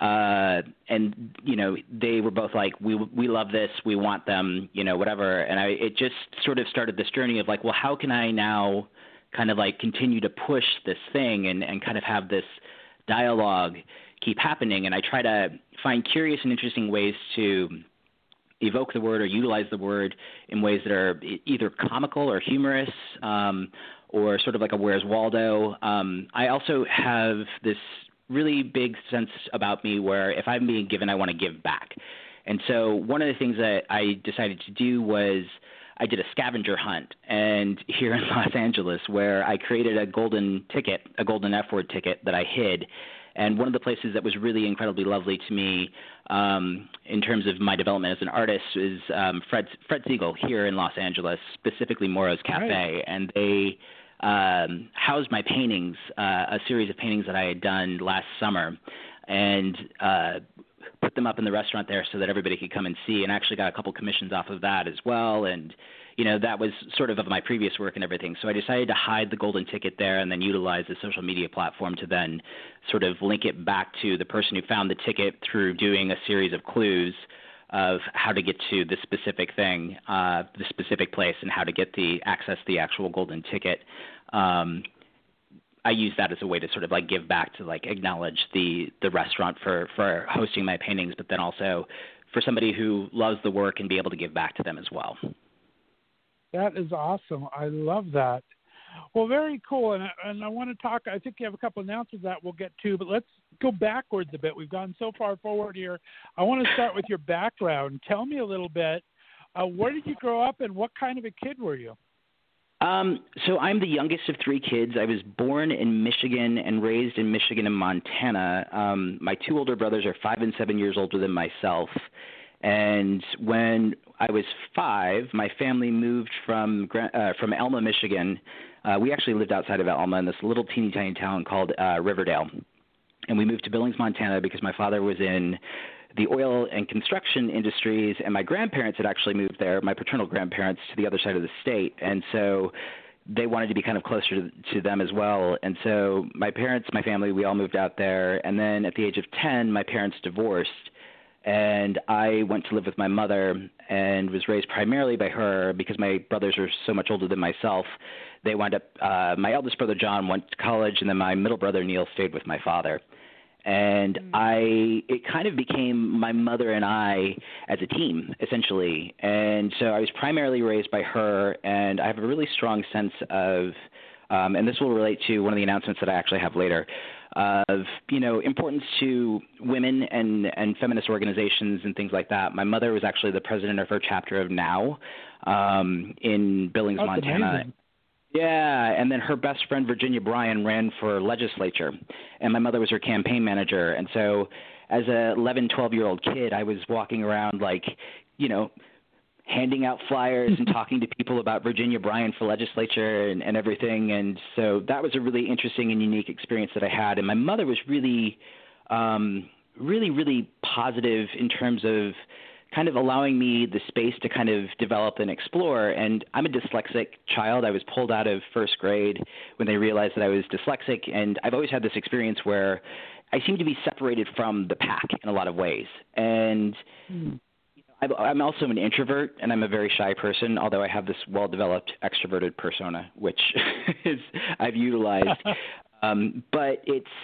And, you know, they were both like, we love this, we want them, you know, whatever. And it just sort of started this journey of like, well, how can I now kind of like continue to push this thing and kind of have this dialogue keep happening? And I try to find curious and interesting ways to evoke the word or utilize the word in ways that are either comical or humorous, or sort of like a Where's Waldo. I also have this really big sense about me where if I'm being given, I want to give back. And so one of the things that I decided to do was I did a scavenger hunt, and here in Los Angeles, where I created a golden F word ticket that I hid. And one of the places that was really incredibly lovely to me in terms of my development as an artist is Fred Siegel here in Los Angeles, specifically Moro's Cafe. Right. And they housed my paintings, a series of paintings that I had done last summer, and put them up in the restaurant there so that everybody could come and see, and actually got a couple commissions off of that as well. And you know, that was sort of my previous work and everything. So I decided to hide the golden ticket there and then utilize the social media platform to then sort of link it back to the person who found the ticket through doing a series of clues of how to get to the specific thing, the specific place, and how to get access the actual golden ticket. I use that as a way to sort of like give back, to like acknowledge the restaurant for hosting my paintings, but then also for somebody who loves the work and be able to give back to them as well. That is awesome. I love that. Well, very cool. And I want to talk, I think you have a couple of announcements that we'll get to, but let's go backwards a bit. We've gone so far forward here. I want to start with your background. Tell me a little bit, where did you grow up and what kind of a kid were you? So I'm the youngest of 3 kids. I was born in Michigan and raised in Michigan and Montana. My 2 older brothers are 5 and 7 years older than myself. And when I was 5, my family moved from Elma, Michigan. We actually lived outside of Elma in this little teeny tiny town called Riverdale. and we moved to Billings, Montana, because my father was in the oil and construction industries, and my grandparents had actually moved there, my paternal grandparents, to the other side of the state. And so they wanted to be kind of closer to them as well. And so my parents, my family, we all moved out there. And then at the age of 10, my parents divorced, and I went to live with my mother and was raised primarily by her because my brothers are so much older than myself. They wound up, my eldest brother, John, went to college, and then my middle brother, Neil, stayed with my father. And it kind of became my mother and I as a team, essentially. And so I was primarily raised by her, and I have a really strong sense of, and this will relate to one of the announcements that I actually have later, of, importance to women and feminist organizations and things like that. My mother was actually the president of her chapter of NOW in Billings, That's Montana. amazing. Yeah, and then her best friend, Virginia Bryan, ran for legislature, and my mother was her campaign manager. And so as a 11, 12-year-old kid, I was walking around handing out flyers and talking to people about Virginia Bryan for legislature and everything. And so that was a really interesting and unique experience that I had. And my mother was really, really positive in terms of kind of allowing me the space to kind of develop and explore. And I'm a dyslexic child. I was pulled out of first grade when they realized that I was dyslexic. And I've always had this experience where I seem to be separated from the pack in a lot of ways. And I'm also an introvert, and I'm a very shy person, although I have this well-developed extroverted persona, which I've utilized. But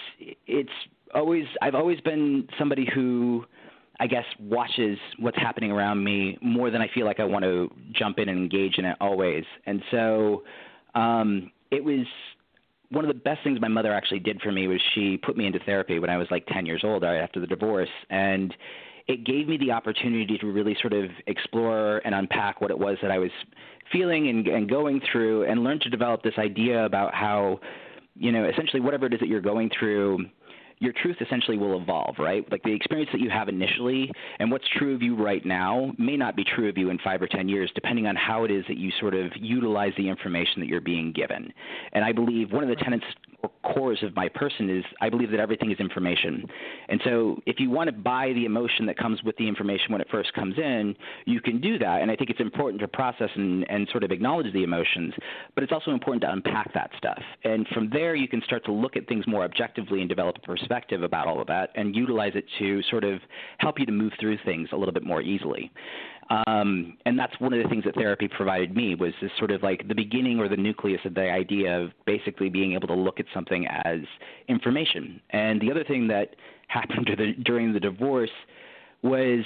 I've always been somebody who, I guess, watches what's happening around me more than I feel like I want to jump in and engage in it always. And so it was one of the best things my mother actually did for me was she put me into therapy when I was like 10 years old, right after the divorce. And it gave me the opportunity to really sort of explore and unpack what it was that I was feeling and going through, and learn to develop this idea about how, essentially whatever it is that you're going through, your truth essentially will evolve, right? Like the experience that you have initially and what's true of you right now may not be true of you in 5 or 10 years, depending on how it is that you sort of utilize the information that you're being given. And I believe one of the tenets or cores of my person is I believe that everything is information. And so if you want to buy the emotion that comes with the information when it first comes in, you can do that. And I think it's important to process and sort of acknowledge the emotions, but it's also important to unpack that stuff. And from there, you can start to look at things more objectively and develop a perspective about all of that and utilize it to sort of help you to move through things a little bit more easily. And that's one of the things that therapy provided me, was this sort of like the beginning or the nucleus of the idea of basically being able to look at something as information. And the other thing that happened during the divorce was,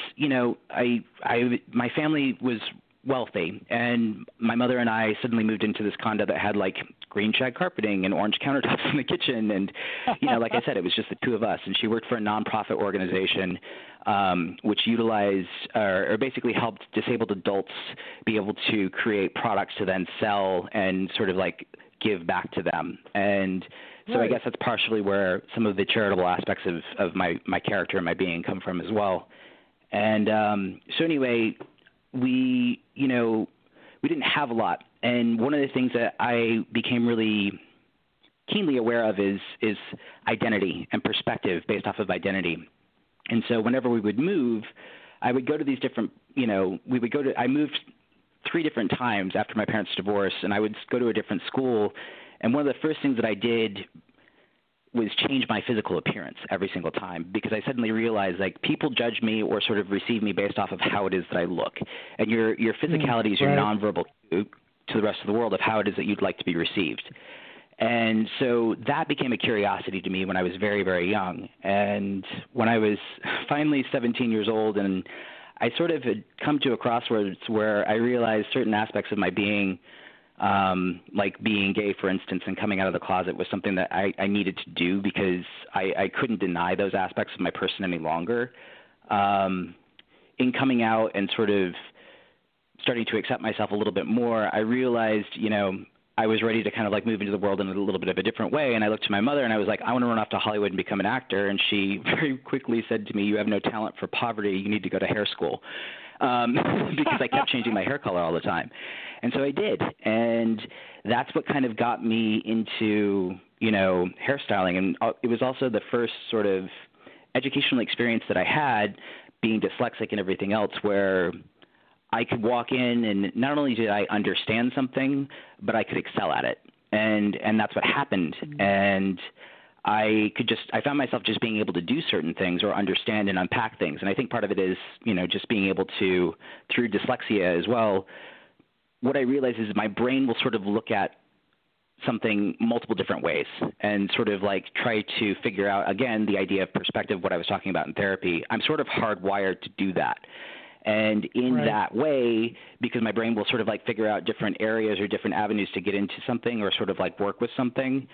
my family was wealthy, and my mother and I suddenly moved into this condo that had like green shag carpeting and orange countertops in the kitchen. And, like I said, it was just the two of us. And she worked for a nonprofit organization which utilized or basically helped disabled adults be able to create products to then sell and sort of like give back to them. And so I guess that's partially where some of the charitable aspects of my character and my being come from as well. And so anyway, we didn't have a lot. And one of the things that I became really keenly aware of is identity and perspective based off of identity. And so whenever we would move, I would go to these different, I moved 3 different times after my parents' divorce, and I would go to a different school. And one of the first things that I did was change my physical appearance every single time, because I suddenly realized like people judge me or sort of receive me based off of how it is that I look. And your physicality is your nonverbal cue to the rest of the world of how it is that you'd like to be received. And so that became a curiosity to me when I was very, very young. And when I was finally 17 years old, and I sort of had come to a crossroads where I realized certain aspects of my being, like being gay, for instance, and coming out of the closet was something that I needed to do because I couldn't deny those aspects of my person any longer. In coming out and sort of starting to accept myself a little bit more, I realized, I was ready to kind of like move into the world in a little bit of a different way. And I looked to my mother and I was like, I want to run off to Hollywood and become an actor. And she very quickly said to me, you have no talent for poverty. You need to go to hair school. Because I kept changing my hair color all the time. And so I did. And that's what kind of got me into hairstyling. And it was also the first sort of educational experience that I had, being dyslexic and everything else, where I could walk in and not only did I understand something, but I could excel at it. And that's what happened. And I found myself just being able to do certain things or understand and unpack things. And I think part of it is, just being able to, through dyslexia as well, what I realized is my brain will sort of look at something multiple different ways and sort of like try to figure out, again, the idea of perspective, what I was talking about in therapy. I'm sort of hardwired to do that. And in that way, because my brain will sort of like figure out different areas or different avenues to get into something or sort of like work with something,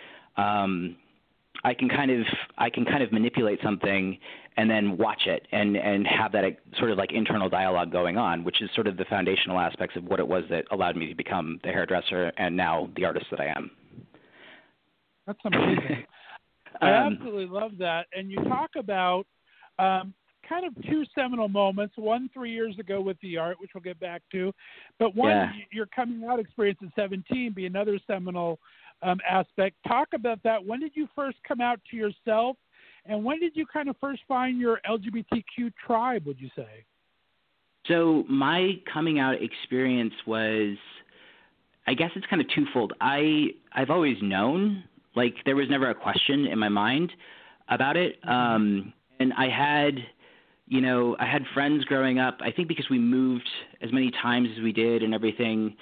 I can kind of manipulate something and then watch it and have that sort of like internal dialogue going on, which is sort of the foundational aspects of what it was that allowed me to become the hairdresser and now the artist that I am. That's amazing. I absolutely love that. And you talk about kind of two seminal moments, one 3 years ago with the art, which we'll get back to, but one, your coming out experience at 17 be another seminal aspect. Talk about that. When did you first come out to yourself, and when did you kind of first find your LGBTQ tribe, would you say? So my coming out experience was, I guess it's kind of twofold. I've always known, like there was never a question in my mind about it. And I had friends growing up, I think because we moved as many times as we did and everything,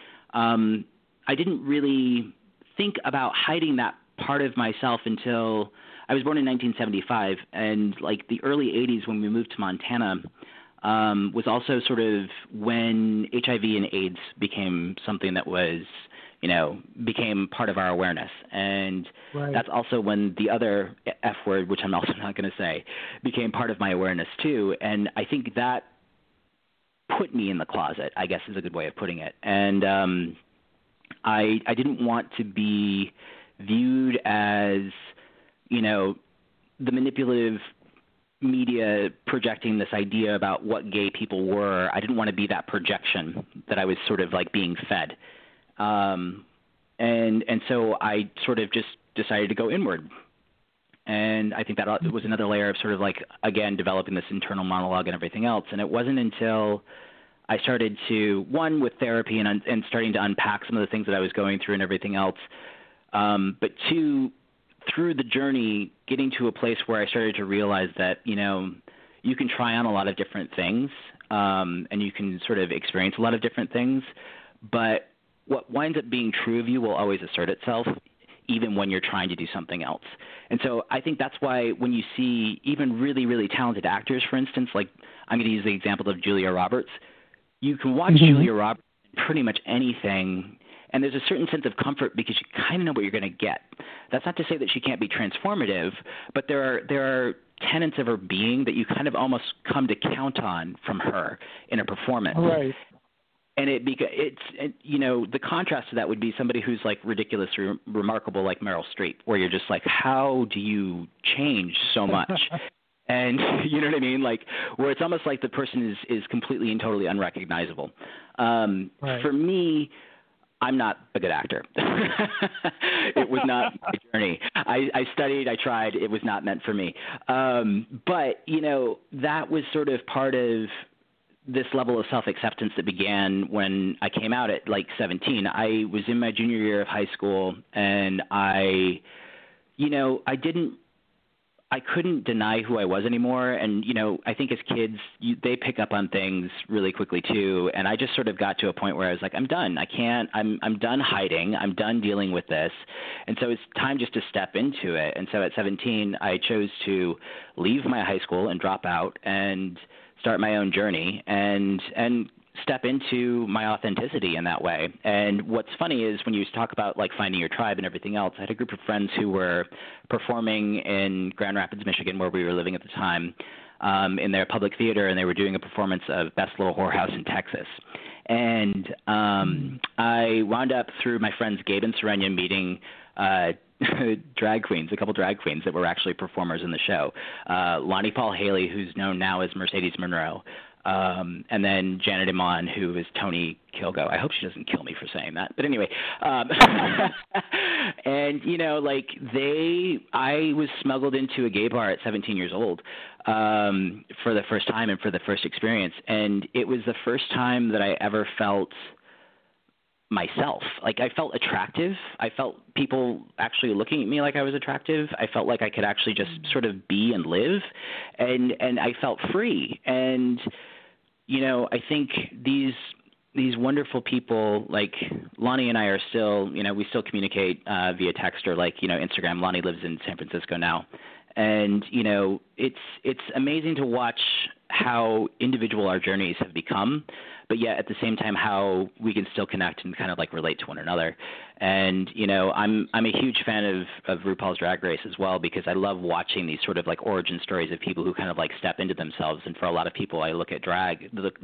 I didn't really think about hiding that part of myself until I was born in 1975, and like the early 80s when we moved to Montana was also sort of when HIV and AIDS became something that was, became part of our awareness. And that's also when the other F word, which I'm also not going to say, became part of my awareness too. And I think that put me in the closet, I guess is a good way of putting it. And I didn't want to be viewed as, the manipulative media projecting this idea about what gay people were. I didn't want to be that projection that I was sort of like being fed. And so I sort of just decided to go inward. And I think that was another layer of sort of like, again, developing this internal monologue and everything else. And it wasn't until I started to, one, with therapy and starting to unpack some of the things that I was going through and everything else, but two, through the journey, getting to a place where I started to realize that, you can try on a lot of different things, and you can sort of experience a lot of different things, but what winds up being true of you will always assert itself, even when you're trying to do something else. And so I think that's why when you see even really, really talented actors, for instance, like I'm going to use the example of Julia Roberts, you can watch Julia Roberts in pretty much anything, and there's a certain sense of comfort because you kind of know what you're going to get. That's not to say that she can't be transformative, but there are tenets of her being that you kind of almost come to count on from her in a performance. Right. And the contrast to that would be somebody who's like ridiculously remarkable, like Meryl Streep, where you're just like, how do you change so much? And you know what I mean? Like, where it's almost like the person is completely and totally unrecognizable. For me, I'm not a good actor. It was not my journey. I studied, I tried, it was not meant for me. But, that was sort of part of this level of self-acceptance that began when I came out at like 17. I was in my junior year of high school, and I couldn't deny who I was anymore. And, I think as kids, they pick up on things really quickly too. And I just sort of got to a point where I was like, I'm done. I'm done hiding. I'm done dealing with this. And so it's time just to step into it. And so at 17, I chose to leave my high school and drop out and start my own journey and step into my authenticity in that way. And what's funny is when you talk about like finding your tribe and everything else, I had a group of friends who were performing in Grand Rapids, Michigan, where we were living at the time, in their public theater, and they were doing a performance of Best Little Whorehouse in Texas. And I wound up through my friends Gabe and Serenia meeting drag queens, a couple drag queens that were actually performers in the show. Lonnie Paul Haley, who's known now as Mercedes Monroe, And then Janet Iman, who is Tony Kilgo. I hope she doesn't kill me for saying that. But anyway, and, you know, like I was smuggled into a gay bar at 17 years old for the first time and for the first experience. And it was the first time that I ever felt myself. Like, I felt attractive. I felt people actually looking at me like I was attractive. I felt like I could actually just sort of be and live, and I felt free. And, you know, I think these wonderful people, like Lonnie and I are still, you know, we still communicate via text or, like, you know, Instagram. Lonnie lives in San Francisco now. And, you know, it's amazing to watch how individual our journeys have become, but yet at the same time how we can still connect and kind of like relate to one another. And, you know, I'm a huge fan of RuPaul's Drag Race as well, because I love watching these sort of like origin stories of people who kind of like step into themselves. And for a lot of people, they look at drag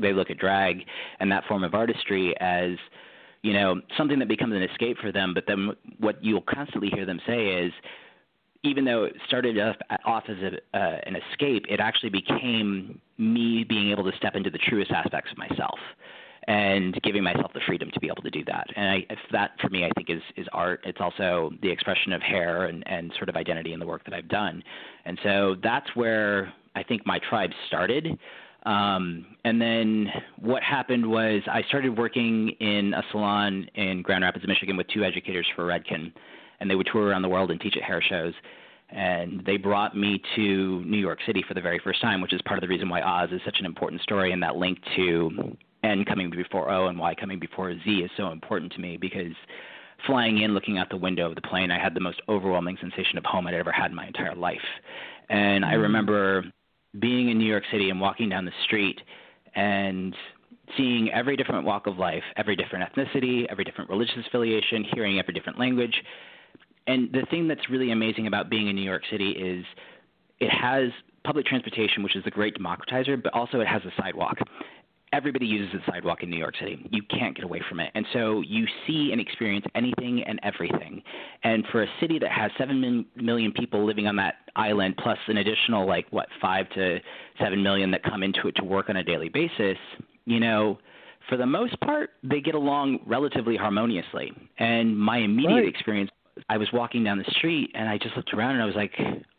and that form of artistry as, you know, something that becomes an escape for them. But then what you'll constantly hear them say is, even though it started off as an escape, it actually became me being able to step into the truest aspects of myself and giving myself the freedom to be able to do that. And that, for me, I think is art. It's also the expression of hair and sort of identity in the work that I've done. And so that's where I think my tribe started. And then what happened was I started working in a salon in Grand Rapids, Michigan with two educators for Redken. And they would tour around the world and teach at hair shows. And they brought me to New York City for the very first time, which is part of the reason why Oz is such an important story, and that link to N coming before O and Y coming before Z is so important to me, because flying in, looking out the window of the plane, I had the most overwhelming sensation of home I'd ever had in my entire life. And I remember being in New York City and walking down the street and seeing every different walk of life, every different ethnicity, every different religious affiliation, hearing every different language. And the thing that's really amazing about being in New York City is it has public transportation, which is a great democratizer, but also it has a sidewalk. Everybody uses the sidewalk in New York City. You can't get away from it. And so you see and experience anything and everything. And for a city that has 7 million people living on that island, plus an additional, 5 to 7 million that come into it to work on a daily basis, you know, for the most part, they get along relatively harmoniously. And my immediate experience, I was walking down the street and I just looked around and I was like,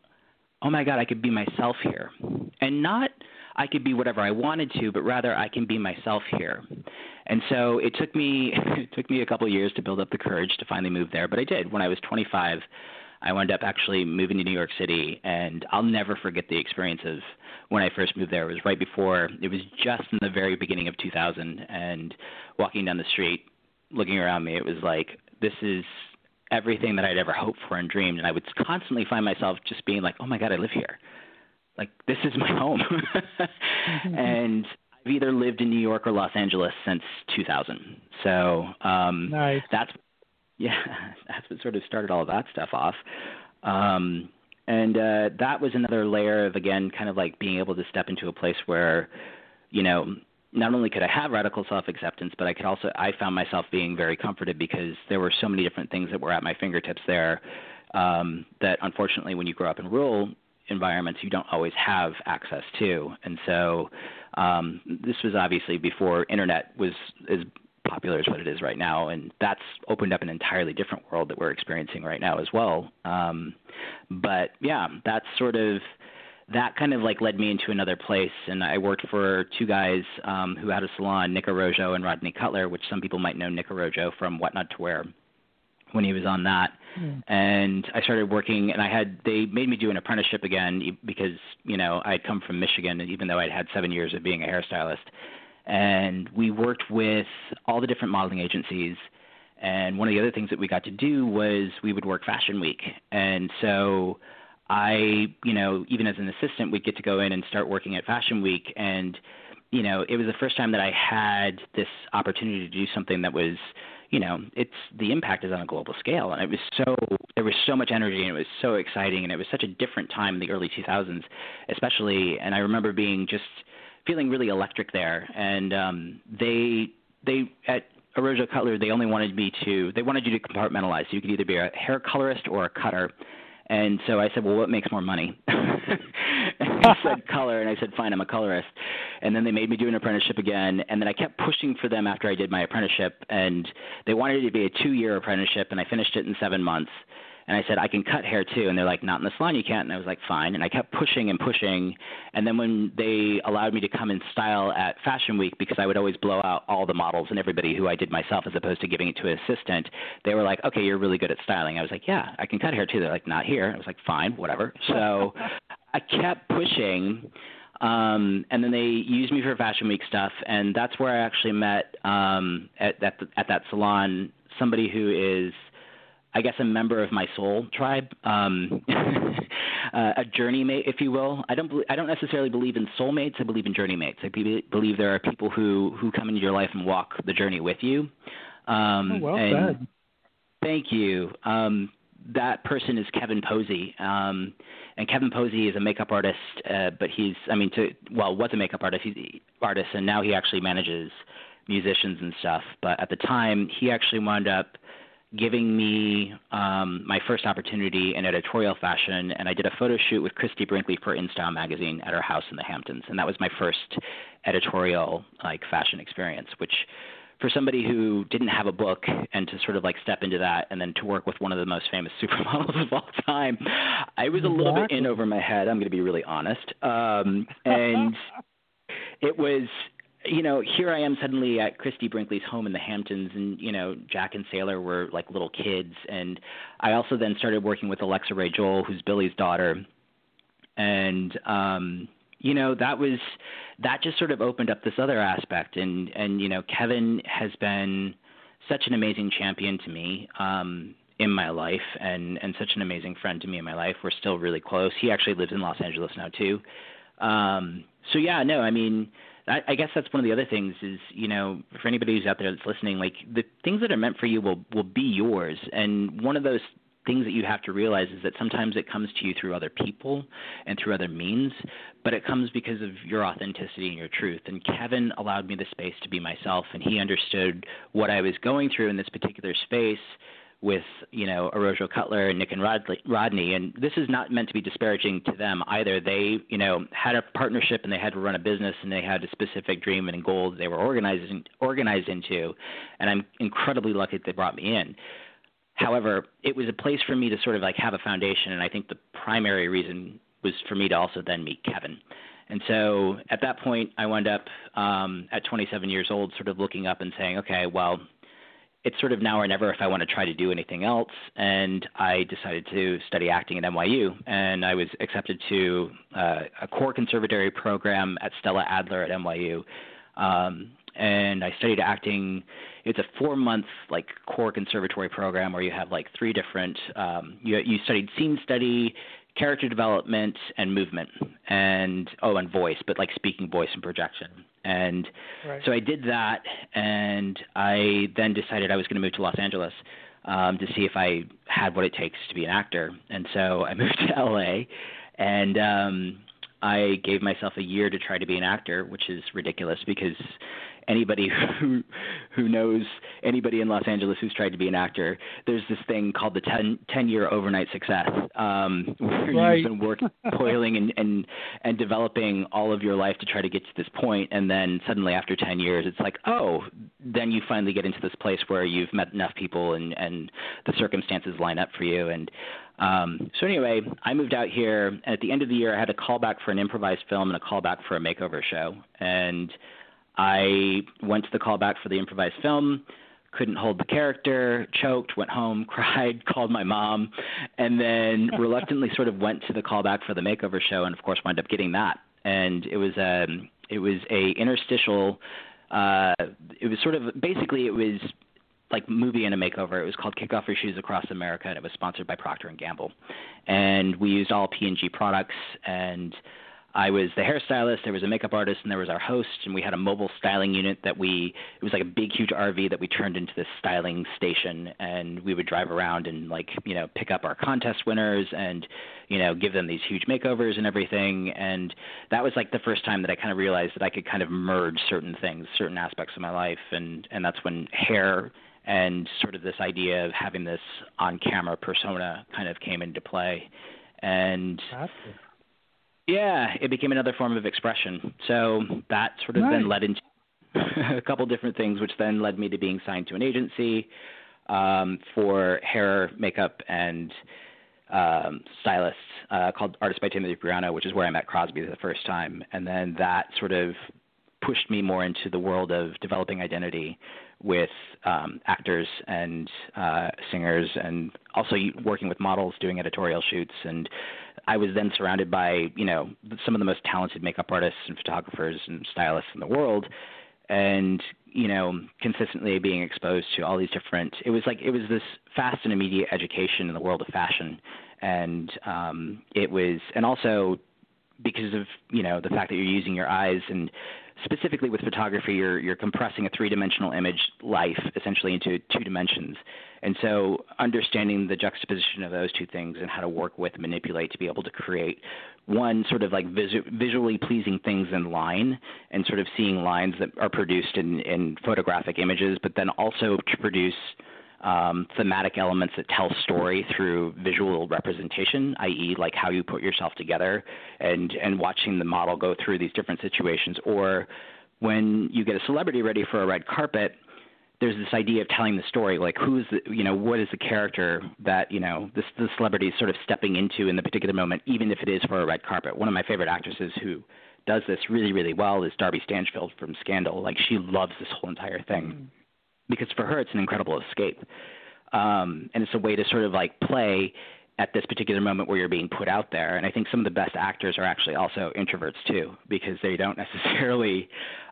oh my God, I could be myself here. And not I could be whatever I wanted to, but rather I can be myself here. And so it took me a couple of years to build up the courage to finally move there, but I did. When I was 25, I wound up actually moving to New York City, and I'll never forget the experience of when I first moved there. It was right before, it was just in the very beginning of 2000, and walking down the street, looking around me, it was like, this is everything that I'd ever hoped for and dreamed. And I would constantly find myself just being like, oh my God, I live here. Like, this is my home. And I've either lived in New York or Los Angeles since 2000. So nice. That's what sort of started all of that stuff off. And that was another layer of, again, kind of like being able to step into a place where, you know, not only could I have radical self-acceptance, but I found myself being very comforted because there were so many different things that were at my fingertips there that unfortunately when you grow up in rural environments you don't always have access to. And so this was obviously before internet was as popular as what it is right now, and that's opened up an entirely different world that we're experiencing right now as well. But yeah, that's sort of that kind of like led me into another place, and I worked for two guys who had a salon, Nick Arrojo and Rodney Cutler, which some people might know Nick Arrojo from What Not to Wear when he was on that. And I started working, and they made me do an apprenticeship again because, you know, I had come from Michigan, even though I'd had 7 years of being a hairstylist. And we worked with all the different modeling agencies. And one of the other things that we got to do was we would work Fashion Week. And so I, you know, even as an assistant, we'd get to go in and start working at Fashion Week. And, you know, it was the first time that I had this opportunity to do something that was, you know, the impact is on a global scale. And there was so much energy, and it was so exciting. And it was such a different time in the early 2000s, especially. And I remember feeling really electric there. And they at Arrojo Cutler, they wanted you to compartmentalize. So you could either be a hair colorist or a cutter. And so I said, well, what makes more money? said color, and I said, fine, I'm a colorist. And then they made me do an apprenticeship again, and then I kept pushing for them after I did my apprenticeship, and they wanted it to be a 2-year apprenticeship, and I finished it in 7 months. And I said, I can cut hair too. And they're like, not in the salon, you can't. And I was like, fine. And I kept pushing and pushing. And then when they allowed me to come and style at Fashion Week, because I would always blow out all the models and everybody who I did myself as opposed to giving it to an assistant, they were like, okay, you're really good at styling. I was like, yeah, I can cut hair too. They're like, not here. I was like, fine, whatever. So I kept pushing. And then they used me for Fashion Week stuff. And that's where I actually met at that salon somebody who is, I guess, a member of my soul tribe, a journey mate, if you will. I don't necessarily believe in soulmates. I believe in journey mates. I believe there are people who come into your life and walk the journey with you. Well said. Thank you. That person is Kevin Posey. And Kevin Posey is a makeup artist, but was a makeup artist, and now he actually manages musicians and stuff. But at the time, he actually wound up giving me my first opportunity in editorial fashion, and I did a photo shoot with Christy Brinkley for InStyle magazine at her house in the Hamptons, and that was my first editorial fashion experience, which for somebody who didn't have a book and to sort of step into that and then to work with one of the most famous supermodels of all time, I was a little bit in over my head, I'm going to be really honest. And it was, here I am suddenly at Christy Brinkley's home in the Hamptons, and, Jack and Sailor were like little kids. And I also then started working with Alexa Ray Joel, who's Billy's daughter. And, that just sort of opened up this other aspect. And Kevin has been such an amazing champion to me in my life, and such an amazing friend to me in my life. We're still really close. He actually lives in Los Angeles now too. I guess that's one of the other things is, for anybody who's out there that's listening, the things that are meant for you will be yours. And one of those things that you have to realize is that sometimes it comes to you through other people and through other means, but it comes because of your authenticity and your truth. And Kevin allowed me the space to be myself, and he understood what I was going through in this particular space with, Arrojo Cutler and Nick and Rodney. And this is not meant to be disparaging to them either. They, had a partnership, and they had to run a business, and they had a specific dream and goal that they were organized into. And I'm incredibly lucky that they brought me in. However, it was a place for me to sort of have a foundation. And I think the primary reason was for me to also then meet Kevin. And so at that point, I wound up at 27 years old, sort of looking up and saying, okay, well, it's sort of now or never if I want to try to do anything else. And I decided to study acting at NYU. And I was accepted to a core conservatory program at Stella Adler at NYU. And I studied acting. It's a 4-month core conservatory program where you have 3 different, you studied scene study, character development, and movement, and voice, but speaking voice and projection. And so I did that, and I then decided I was going to move to Los Angeles to see if I had what it takes to be an actor. And so I moved to LA, and I gave myself a year to try to be an actor, which is ridiculous because anybody who knows anybody in Los Angeles who's tried to be an actor, there's this thing called the 10-year overnight success, where you've been working, toiling, and developing all of your life to try to get to this point, and then suddenly after 10 years, it's then you finally get into this place where you've met enough people and the circumstances line up for you. And so anyway, I moved out here, and at the end of the year, I had a callback for an improvised film and a callback for a makeover show. And I went to the callback for the improvised film, couldn't hold the character, choked, went home, cried, called my mom, and then reluctantly sort of went to the callback for the makeover show, and of course wound up getting that. And it was a interstitial. It was sort of basically it was like movie and a makeover. It was called Kick Off Your Shoes Across America, and it was sponsored by Procter & Gamble. And we used all P&G products, and I was the hairstylist, there was a makeup artist, and there was our host, and we had a mobile styling unit it was like a big, huge RV that we turned into this styling station, and we would drive around and pick up our contest winners and, give them these huge makeovers and everything. And that was the first time that I kind of realized that I could kind of merge certain things, certain aspects of my life, and that's when hair and sort of this idea of having this on-camera persona kind of came into play. And Yeah, it became another form of expression. So that sort of then led into a couple different things, which then led me to being signed to an agency for hair, makeup, and stylists called Artist by Timothy Briano, which is where I met Crosby the first time. And then that sort of pushed me more into the world of developing identity with actors and singers, and also working with models, doing editorial shoots. And I was then surrounded by, some of the most talented makeup artists and photographers and stylists in the world. And, consistently being exposed to all these different, it was this fast and immediate education in the world of fashion. And and also because of, the fact that you're using your eyes, and specifically with photography, you're compressing a three-dimensional image life essentially into two dimensions. And so understanding the juxtaposition of those two things and how to work with, manipulate to be able to create one sort of like visually pleasing things in line, and sort of seeing lines that are produced in photographic images, but then also to produce thematic elements that tell story through visual representation, i.e. like how you put yourself together, and watching the model go through these different situations. Or when you get a celebrity ready for a red carpet, there's this idea of telling the story, like what is the character that, the celebrity is sort of stepping into in the particular moment, even if it is for a red carpet. One of my favorite actresses who does this really, really well is Darby Stanchfield from Scandal. Like, she loves this whole entire thing. Because for her, it's an incredible escape. And it's a way to sort of like play at this particular moment where you're being put out there. And I think some of the best actors are actually also introverts too, because they don't necessarily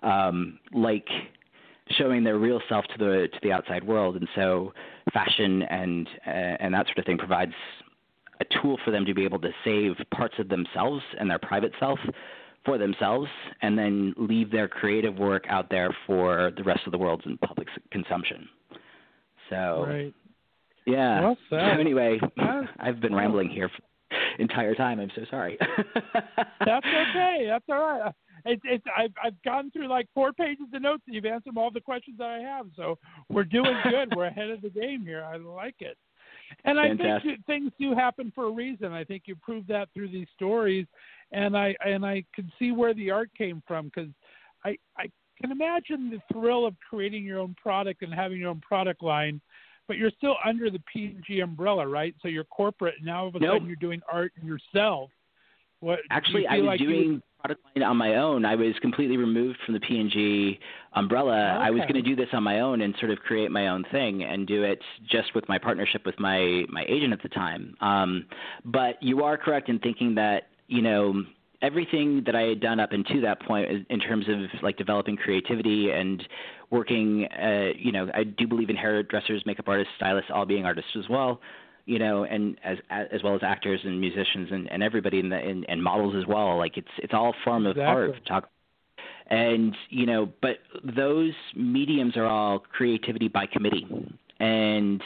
like showing their real self to the outside world. And so fashion and that sort of thing provides a tool for them to be able to save parts of themselves and their private self for themselves, and then leave their creative work out there for the rest of the world's in public consumption. So, right. Yeah. Well said. So anyway, I've been rambling here for the entire time. I'm so sorry. That's okay. That's all right. I've gone through like 4 pages of notes, and you've answered all the questions that I have. So we're doing good. We're ahead of the game here. I like it. And Fantastic. I think things do happen for a reason. I think you proved that through these stories, and I can see where the art came from, because I can imagine the thrill of creating your own product and having your own product line, but you're still under the P&G umbrella, right? So you're corporate, and now all of a sudden you're doing art yourself. Actually, I was doing product line on my own. I was completely removed from the P&G umbrella. Okay. I was going to do this on my own and sort of create my own thing and do it just with my partnership with my agent at the time. But you are correct in thinking that, everything that I had done up until that point in terms of like developing creativity and working, I do believe in hairdressers, makeup artists, stylists, all being artists as well. And as well as actors and musicians and everybody and models as well. Like it's all a form of art, photography. And, but those mediums are all creativity by committee. And,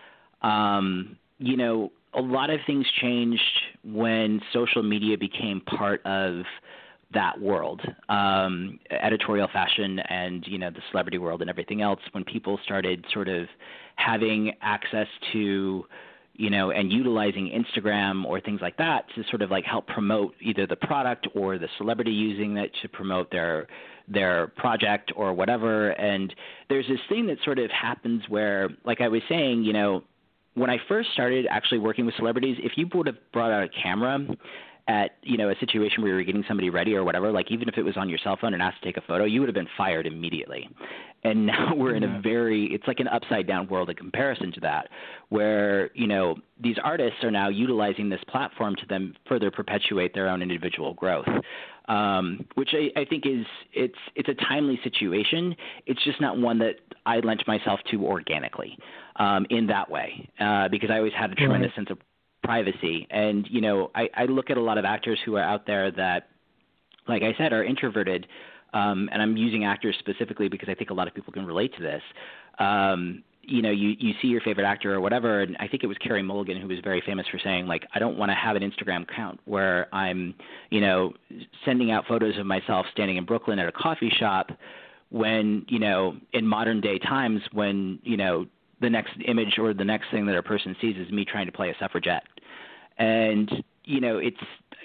a lot of things changed when social media became part of that world, editorial fashion and, the celebrity world and everything else, when people started sort of having access to, and utilizing Instagram or things like that to sort of like help promote either the product or the celebrity using it to promote their project or whatever. And there's this thing that sort of happens where, like I was saying, when I first started actually working with celebrities, if you would have brought out a camera at, a situation where you were getting somebody ready or whatever, like even if it was on your cell phone and asked to take a photo, you would have been fired immediately. And now we're in it's like an upside down world in comparison to that, where, these artists are now utilizing this platform to then further perpetuate their own individual growth, which I think it's a timely situation. It's just not one that I lent myself to organically in that way, because I always had a tremendous sense of privacy. And, I look at a lot of actors who are out there that, like I said, are introverted, and I'm using actors specifically because I think a lot of people can relate to this. You see your favorite actor or whatever, and I think it was Carey Mulligan who was very famous for saying, like, I don't want to have an Instagram account where I'm, sending out photos of myself standing in Brooklyn at a coffee shop when, in modern day times when, the next image or the next thing that a person sees is me trying to play a suffragette. And,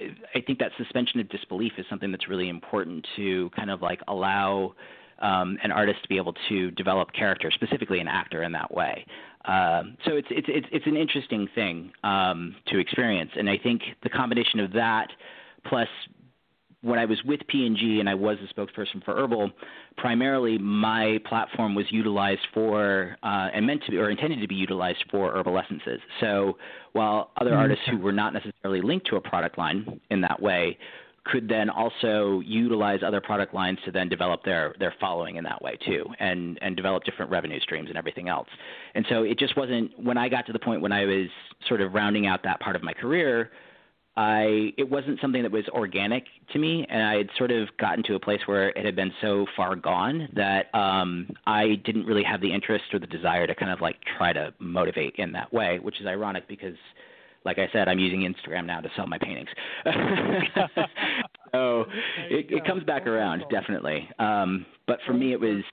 I think that suspension of disbelief is something that's really important to kind of like allow an artist to be able to develop character, specifically an actor, in that way. So it's an interesting thing to experience, and I think the combination of that plus when I was with P&G and I was a spokesperson for Herbal, primarily my platform was utilized for and meant to be or intended to be utilized for herbal essences. So while other artists who were not necessarily linked to a product line in that way could then also utilize other product lines to then develop their following in that way too, and develop different revenue streams and everything else. And so it just wasn't, when I got to the point when I was sort of rounding out that part of my career, it wasn't something that was organic to me, and I had sort of gotten to a place where it had been so far gone that I didn't really have the interest or the desire to kind of like try to motivate in that way, which is ironic because, like I said, I'm using Instagram now to sell my paintings. So it comes back around, definitely. But for me, it was,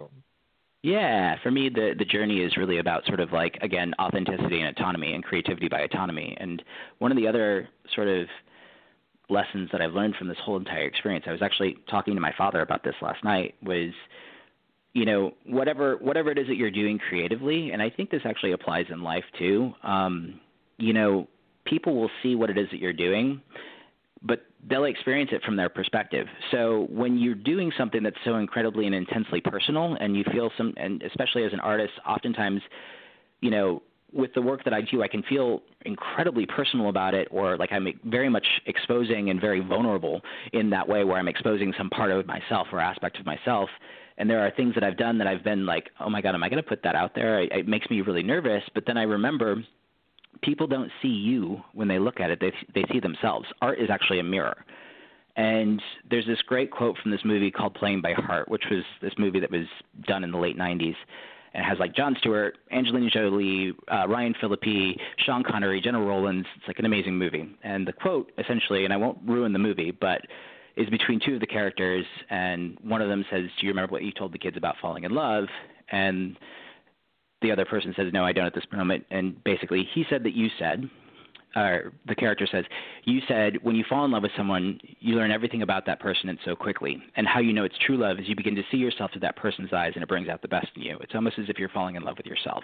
for me, the journey is really about sort of like, again, authenticity and autonomy and creativity by autonomy. And one of the other sort of lessons that I've learned from this whole entire experience, I was actually talking to my father about this last night, was, you know, whatever it is that you're doing creatively, and I think this actually applies in life too, you know, people will see what it is that you're doing, but they'll experience it from their perspective. So when you're doing something that's so incredibly and intensely personal, and you feel and especially as an artist, oftentimes, you know, with the work that I do, I can feel incredibly personal about it, or like I'm very much exposing and very vulnerable in that way where I'm exposing some part of myself or aspect of myself. And there are things that I've done that I've been like, oh my God, am I going to put that out there? It makes me really nervous. But then I remember people don't see you when they look at it. They see themselves. Art is actually a mirror. And there's this great quote from this movie called Playing by Heart, which was this movie that was done in the late 90s. And it has like Jon Stewart, Angelina Jolie, Ryan Phillippe, Sean Connery, Jenna Rollins. It's like an amazing movie. And the quote essentially, and I won't ruin the movie, but is between two of the characters. And one of them says, do you remember what you told the kids about falling in love? And the other person says, no, I don't at this moment. And basically he said that you said, or the character says, you said when you fall in love with someone, you learn everything about that person and so quickly. And how you know it's true love is you begin to see yourself through that person's eyes, and it brings out the best in you. It's almost as if you're falling in love with yourself.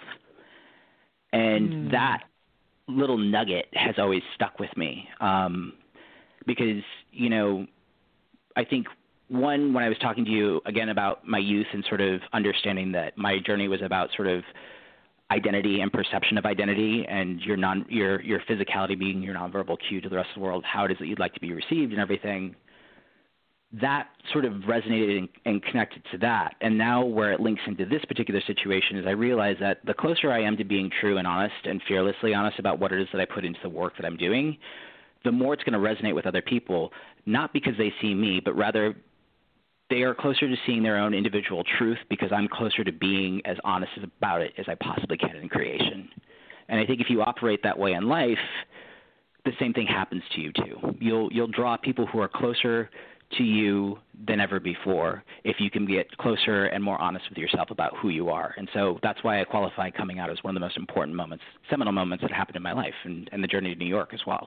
And that little nugget has always stuck with me because, you know, I think, one, when I was talking to you again about my youth and sort of understanding that my journey was about sort of identity and perception of identity, and your physicality being your nonverbal cue to the rest of the world, how it is that you'd like to be received and everything, that sort of resonated and connected to that. And now where it links into this particular situation is I realize that the closer I am to being true and honest and fearlessly honest about what it is that I put into the work that I'm doing, the more it's going to resonate with other people, not because they see me, but rather they are closer to seeing their own individual truth because I'm closer to being as honest about it as I possibly can in creation. And I think if you operate that way in life, the same thing happens to you too. You'll draw people who are closer to you than ever before if you can get closer and more honest with yourself about who you are. And so that's why I qualify coming out as one of the most important moments, seminal moments that happened in my life, and the journey to New York as well.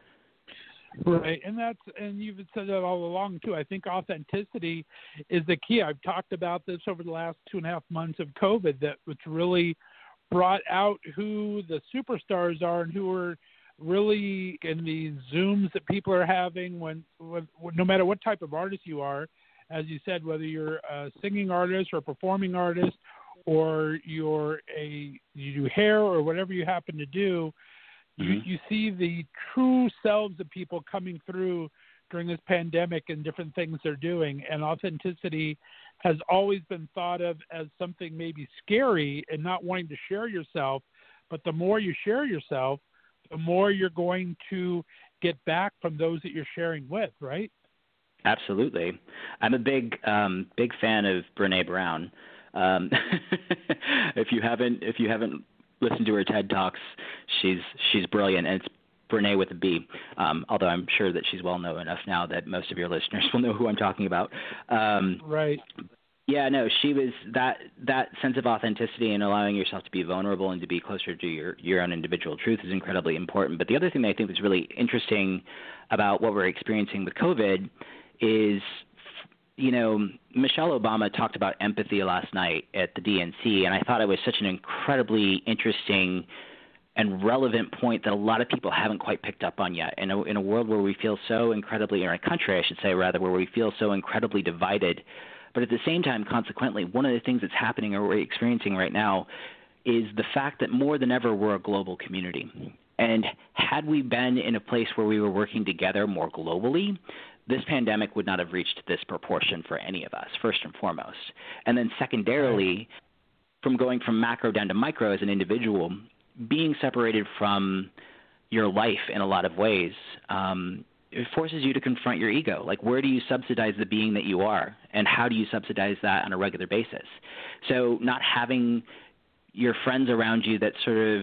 Right, and you've said that all along too. I think authenticity is the key. I've talked about this over the last 2.5 months of COVID, that which really brought out who the superstars are and who are really in these Zooms that people are having. When no matter what type of artist you are, as you said, whether you're a singing artist or a performing artist, or you do hair or whatever you happen to do. You see the true selves of people coming through during this pandemic and different things they're doing. And authenticity has always been thought of as something maybe scary and not wanting to share yourself. But the more you share yourself, the more you're going to get back from those that you're sharing with, right? Absolutely. I'm a big fan of Brené Brown. If you haven't listen to her TED Talks. She's brilliant, and it's Brené with a B, although I'm sure that she's well known enough now that most of your listeners will know who I'm talking about. Right. Yeah, no, she was that sense of authenticity and allowing yourself to be vulnerable and to be closer to your own individual truth is incredibly important. But the other thing that I think was really interesting about what we're experiencing with COVID is, Michelle Obama talked about empathy last night at the DNC, and I thought it was such an incredibly interesting and relevant point that a lot of people haven't quite picked up on yet. In a world where we feel so incredibly, or a country, I should say, rather, where we feel so incredibly divided, but at the same time, consequently, one of the things that's happening or we're experiencing right now is the fact that more than ever we're a global community. And had we been in a place where we were working together more globally, this pandemic would not have reached this proportion for any of us, first and foremost. And then secondarily, from going from macro down to micro as an individual, being separated from your life in a lot of ways, it forces you to confront your ego. Like, where do you subsidize the being that you are, and how do you subsidize that on a regular basis? So not having your friends around you that sort of,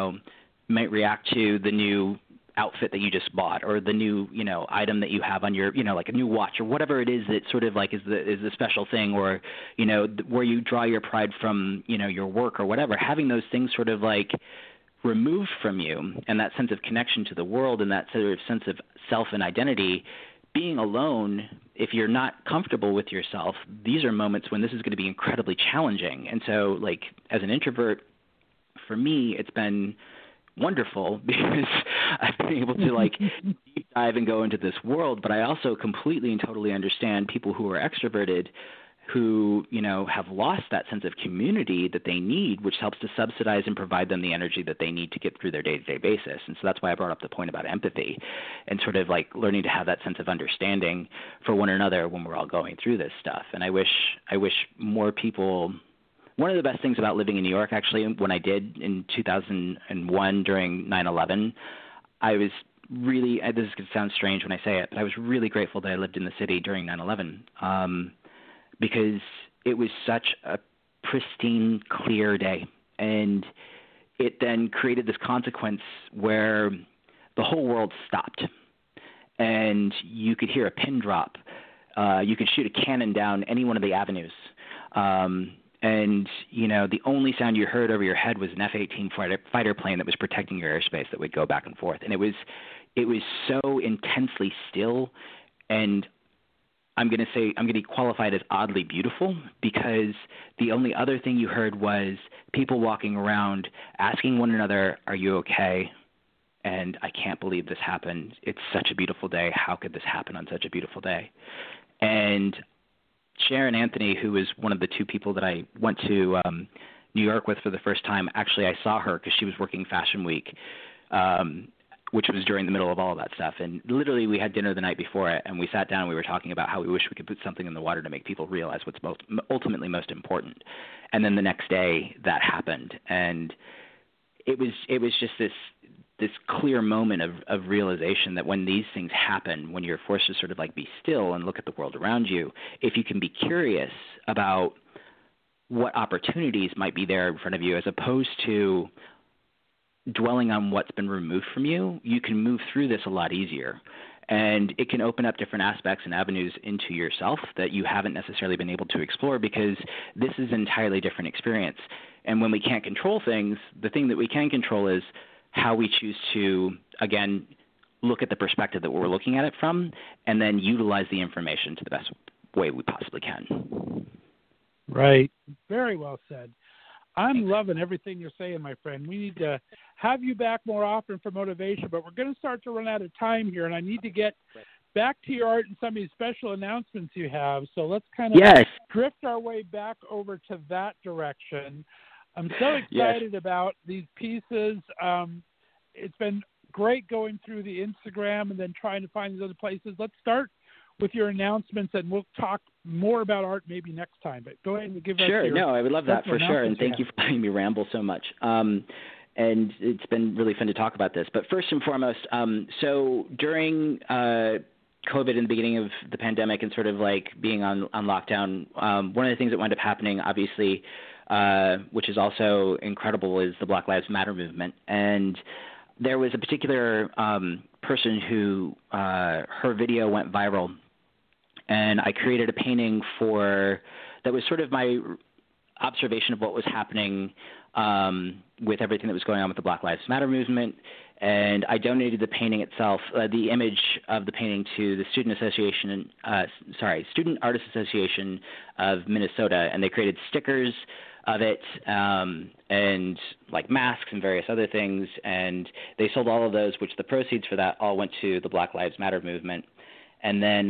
might react to the new outfit that you just bought, or the new, item that you have on your, like a new watch, or whatever it is that sort of like is the special thing, or, where you draw your pride from, your work or whatever, having those things sort of like removed from you, and that sense of connection to the world and that sort of sense of self and identity, being alone, if you're not comfortable with yourself, these are moments when this is going to be incredibly challenging. And so, like, as an introvert, for me, it's been wonderful because I've been able to like deep dive and go into this world, but I also completely and totally understand people who are extroverted who, have lost that sense of community that they need, which helps to subsidize and provide them the energy that they need to get through their day-to-day basis. And so that's why I brought up the point about empathy and sort of like learning to have that sense of understanding for one another when we're all going through this stuff. And I wish more people. One of the best things about living in New York, actually, when I did in 2001 during 9/11, I was really, this is going to sound strange when I say it, but I was really grateful that I lived in the city during 9/11 because it was such a pristine, clear day. And it then created this consequence where the whole world stopped. And you could hear a pin drop. You could shoot a cannon down any one of the avenues. And, the only sound you heard over your head was an F-18 fighter plane that was protecting your airspace that would go back and forth. And it was so intensely still, and I'm going to be qualified as oddly beautiful because the only other thing you heard was people walking around asking one another, "Are you okay?" And "I can't believe this happened. It's such a beautiful day. How could this happen on such a beautiful day?" And Sharon Anthony, who was one of the two people that I went to New York with for the first time, actually I saw her because she was working Fashion Week, which was during the middle of all of that stuff. And literally we had dinner the night before it, and we sat down and we were talking about how we wish we could put something in the water to make people realize what's ultimately most important. And then the next day that happened. And it was just this clear moment of realization that when these things happen, when you're forced to sort of like be still and look at the world around you, if you can be curious about what opportunities might be there in front of you as opposed to dwelling on what's been removed from you, you can move through this a lot easier. And it can open up different aspects and avenues into yourself that you haven't necessarily been able to explore because this is an entirely different experience. And when we can't control things, the thing that we can control is how we choose to, again, look at the perspective that we're looking at it from and then utilize the information to the best way we possibly can. Right. Very well said. I'm loving everything you're saying, my friend. We need to have you back more often for motivation, but we're going to start to run out of time here, and I need to get back to your art and some of these special announcements you have. So let's kind of drift our way back over to that direction. I'm so excited about these pieces. It's been great going through the Instagram and then trying to find these other places. Let's start with your announcements, and we'll talk more about art maybe next time. But go ahead and give us your... No, I would love that for sure, and thank you for letting me ramble so much. And it's been really fun to talk about this. But first and foremost, so during COVID in the beginning of the pandemic and sort of like being on lockdown, one of the things that wound up happening, obviously, which is also incredible, is the Black Lives Matter movement. And there was a particular person who her video went viral, and I created a painting for that was sort of my observation of what was happening with everything that was going on with the Black Lives Matter movement. And I donated the painting itself, the image of the painting, to the Student Artists Association of Minnesota, and they created stickers of it and like masks and various other things, and they sold all of those, which the proceeds for that all went to the Black Lives Matter movement. And then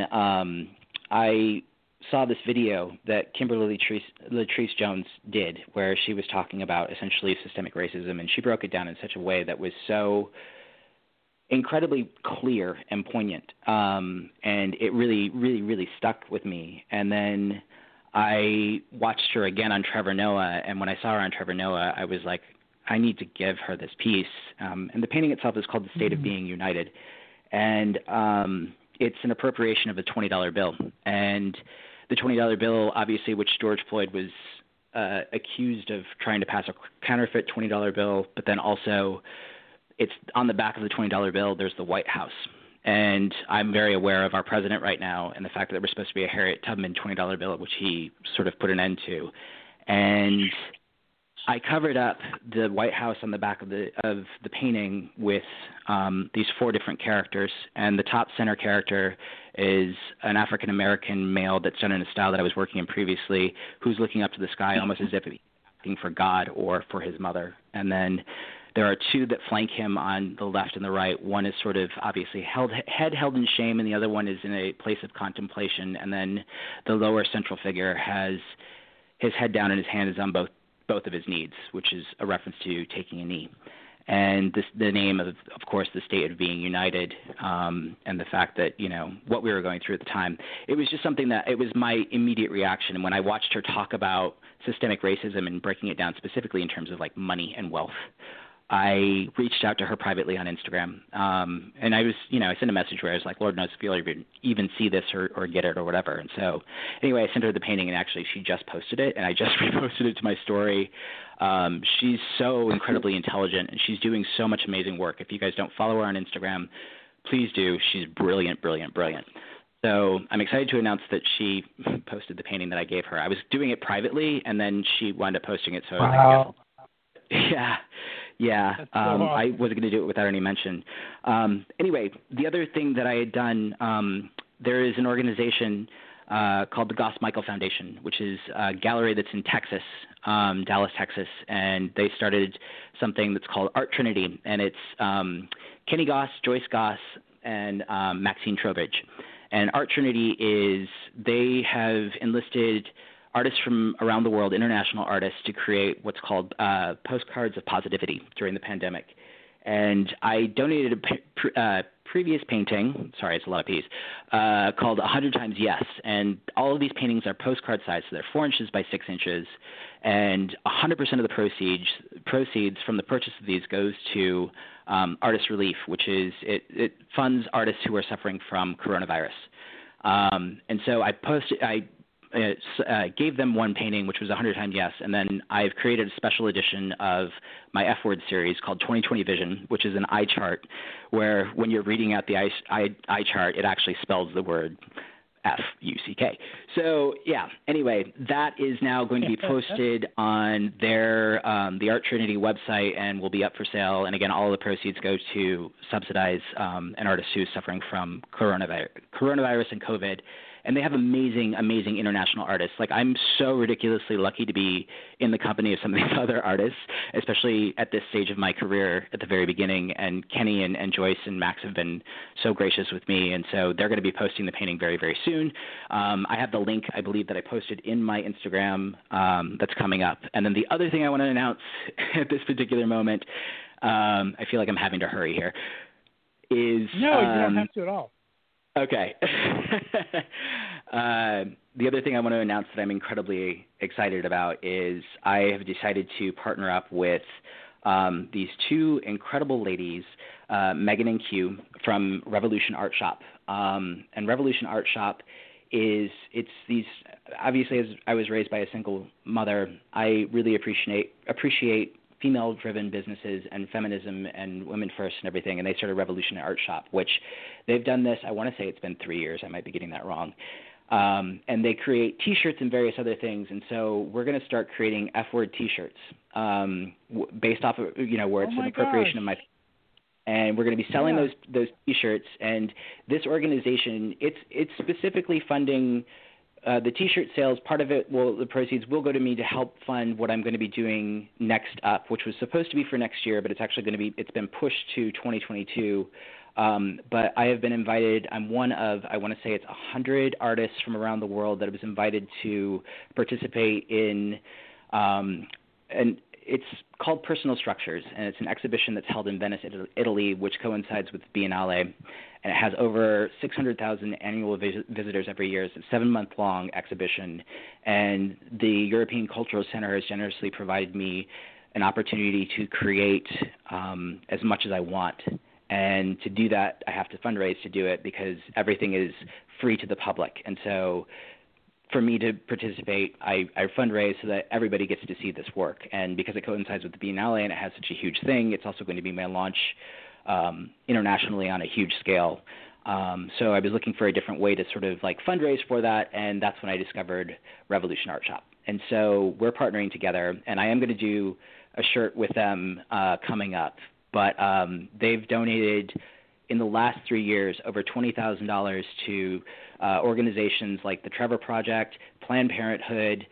I saw this video that Kimberly Latrice Jones did, where she was talking about essentially systemic racism, and she broke it down in such a way that was so incredibly clear and poignant, and it really, really, really stuck with me. And then I watched her again on Trevor Noah, and when I saw her on Trevor Noah, I was like, I need to give her this piece. And the painting itself is called The State of Being United, and it's an appropriation of a $20 bill. And the $20 bill, obviously, which George Floyd was accused of trying to pass a counterfeit $20 bill, but then also it's on the back of the $20 bill, there's the White House. And I'm very aware of our president right now and the fact that there was supposed to be a Harriet Tubman $20 bill, which he sort of put an end to. And I covered up the White House on the back of the painting with these 4 different characters, and the top center character is an African-American male that's done in a style that I was working in previously, who's looking up to the sky almost as if he's asking for God or for his mother. And then there are 2 that flank him on the left and the right. One is sort of obviously held in shame, and the other one is in a place of contemplation. And then the lower central figure has his head down and his hand is on both of his knees, which is a reference to taking a knee. And the name of course, The State of Being United, and the fact that, what we were going through at the time. It was just something that it was my immediate reaction. And when I watched her talk about systemic racism and breaking it down specifically in terms of like money and wealth, I reached out to her privately on Instagram. And I was, I sent a message where I was like, Lord knows if you'll even see this or get it or whatever. And so anyway, I sent her the painting, and actually she just posted it, and I just reposted it to my story. She's so incredibly intelligent, and she's doing so much amazing work. If you guys don't follow her on Instagram, please do. She's brilliant, brilliant, brilliant. So I'm excited to announce that she posted the painting that I gave her. I was doing it privately, and then she wound up posting it. So I was like, yeah. I wasn't going to do it without any mention. Anyway, the other thing that I had done, there is an organization called the Goss Michael Foundation, which is a gallery that's in Texas, Dallas, Texas, and they started something that's called Art Trinity, and it's Kenny Goss, Joyce Goss, and Maxine Trowbridge. And Art Trinity is, they have enlisted artists from around the world, international artists, to create what's called postcards of positivity during the pandemic. And I donated a previous painting, sorry, it's a lot of P's, called 100 Times Yes. And all of these paintings are postcard size, so they're 4 inches by 6 inches. And 100% of the proceeds from the purchase of these goes to Artist Relief, which is, it funds artists who are suffering from coronavirus. And so I gave them one painting, which was 100 Times Yes, and then I've created a special edition of my F-word series called 2020 Vision, which is an eye chart where when you're reading out the eye chart, it actually spells the word F-U-C-K. So, yeah, anyway, that is now going to be posted on their the Art Trinity website and will be up for sale. And, again, all of the proceeds go to subsidize an artist who's suffering from coronavirus and COVID. And they have amazing, amazing international artists. Like, I'm so ridiculously lucky to be in the company of some of these other artists, especially at this stage of my career at the very beginning. And Kenny and Joyce and Max have been so gracious with me. And so they're going to be posting the painting very, very soon. I have the link, I believe, that I posted in my Instagram that's coming up. And then the other thing I want to announce at this particular moment, I feel like I'm having to hurry here, is... No, you don't have to at all. Okay. The other thing I want to announce that I'm incredibly excited about is I have decided to partner up with these 2 incredible ladies, Megan and Q, from Revolution Art Shop. And Revolution Art Shop is, it's these, obviously as I was raised by a single mother, I really appreciate female-driven businesses and feminism and women first and everything, and they started Revolution Art Shop, which they've done this, I want to say it's been 3 years. I might be getting that wrong. And they create T-shirts and various other things. And so we're going to start creating F-word T-shirts based off of, words of appropriation of my. And we're going to be selling those T-shirts. And this organization, it's specifically funding the T-shirt sales. Part of it, the proceeds will go to me to help fund what I'm going to be doing next up, which was supposed to be for next year, but it's actually going to be. It's been pushed to 2022. But I have been invited. I'm one of, I want to say it's 100 artists from around the world that was invited to participate in, and it's called Personal Structures, and it's an exhibition that's held in Venice, Italy, which coincides with Biennale, and it has over 600,000 annual visitors every year. It's a 7-month-long exhibition, and the European Cultural Center has generously provided me an opportunity to create as much as I want. And to do that, I have to fundraise to do it because everything is free to the public. And so for me to participate, I fundraise so that everybody gets to see this work. And because it coincides with the Biennale and it has such a huge thing, it's also going to be my launch internationally on a huge scale. So I was looking for a different way to sort of like fundraise for that, and that's when I discovered Revolution Art Shop. And so we're partnering together, and I am going to do a shirt with them coming up. But they've donated in the last 3 years over $20,000 to organizations like the Trevor Project, Planned Parenthood,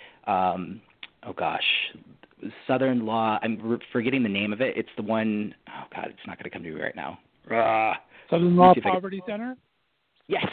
Southern Law. I'm forgetting the name of it. It's the one, it's not going to come to me right now. Southern Law Poverty Center? Yes.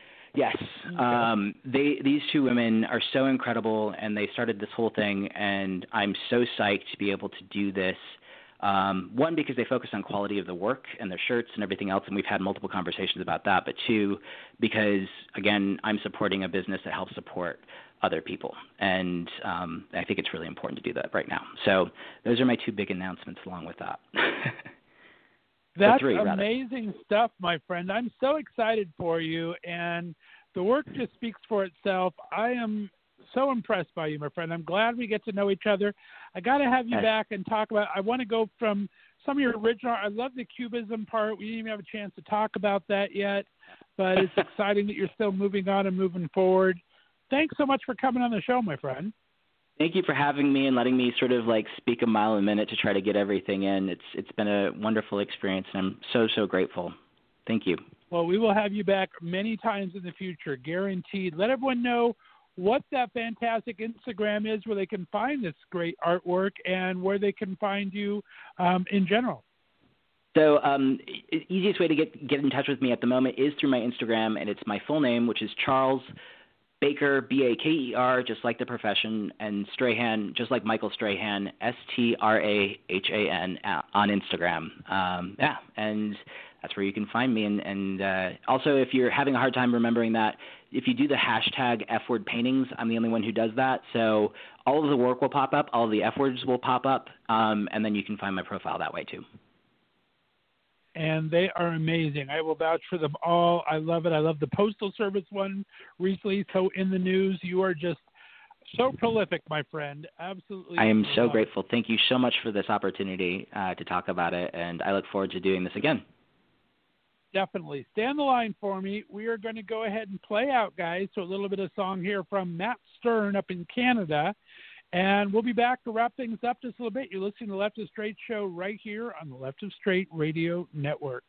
Okay. These two women are so incredible, and they started this whole thing, and I'm so psyched to be able to do this. One, because they focus on quality of the work and their shirts and everything else, and we've had multiple conversations about that. But two, because, again, I'm supporting a business that helps support other people. And I think it's really important to do that right now. So those are my two big announcements along with that. That's amazing stuff, my friend. I'm so excited for you, and the work just speaks for itself. I am so impressed by you, my friend. I'm glad we get to know each other. I got to have you back and talk about, I want to go from some of your original, I love the cubism part. We didn't even have a chance to talk about that yet, but it's exciting that you're still moving on and moving forward. Thanks so much for coming on the show, my friend. Thank you for having me and letting me sort of like speak a mile a minute to try to get everything in. It's been a wonderful experience, and I'm so grateful. Thank you. Well, we will have you back many times in the future, guaranteed. Let everyone know what that fantastic Instagram is where they can find this great artwork and where they can find you in general. So easiest way to get in touch with me at the moment is through my Instagram, and it's my full name, which is Charles Baker, Baker, just like the profession, and Strahan, just like Michael Strahan, Strahan on Instagram. And that's where you can find me. And also, if you're having a hard time remembering that, if you do the hashtag F-word paintings, I'm the only one who does that. So all of the work will pop up, all of the F-words will pop up, and then you can find my profile that way too. And they are amazing. I will vouch for them all. I love it. I love the Postal Service one recently, so in the news. You are just so prolific, my friend. Absolutely. I am so grateful. Thank you so much for this opportunity to talk about it, and I look forward to doing this again. Definitely. Stay on the line for me. We are going to go ahead and play out, guys, so a little bit of song here from Matt Stern up in Canada. And we'll be back to wrap things up just a little bit. You're listening to the Left of Straight show right here on the Left of Straight Radio Network.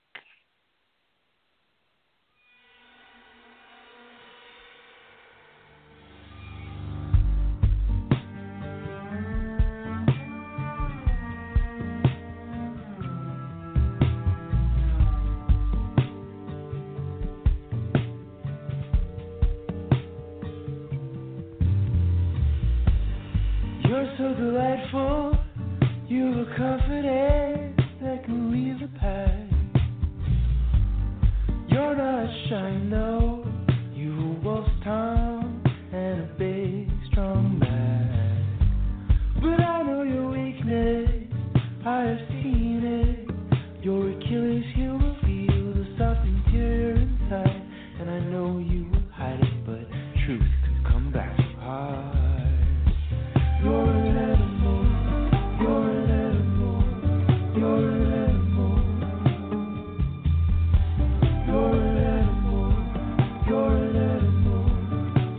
You're so delightful, you've a confidence that can leave the past. You're not shy, no, you've a wolf's tongue and a big, strong back. But I know your weakness, I have seen it. Your Achilles heel reveals the soft interior inside, and I know you will hide it, but truth could come back so hard. You're an animal, you're an animal, you're an animal. You're an animal, you're an animal,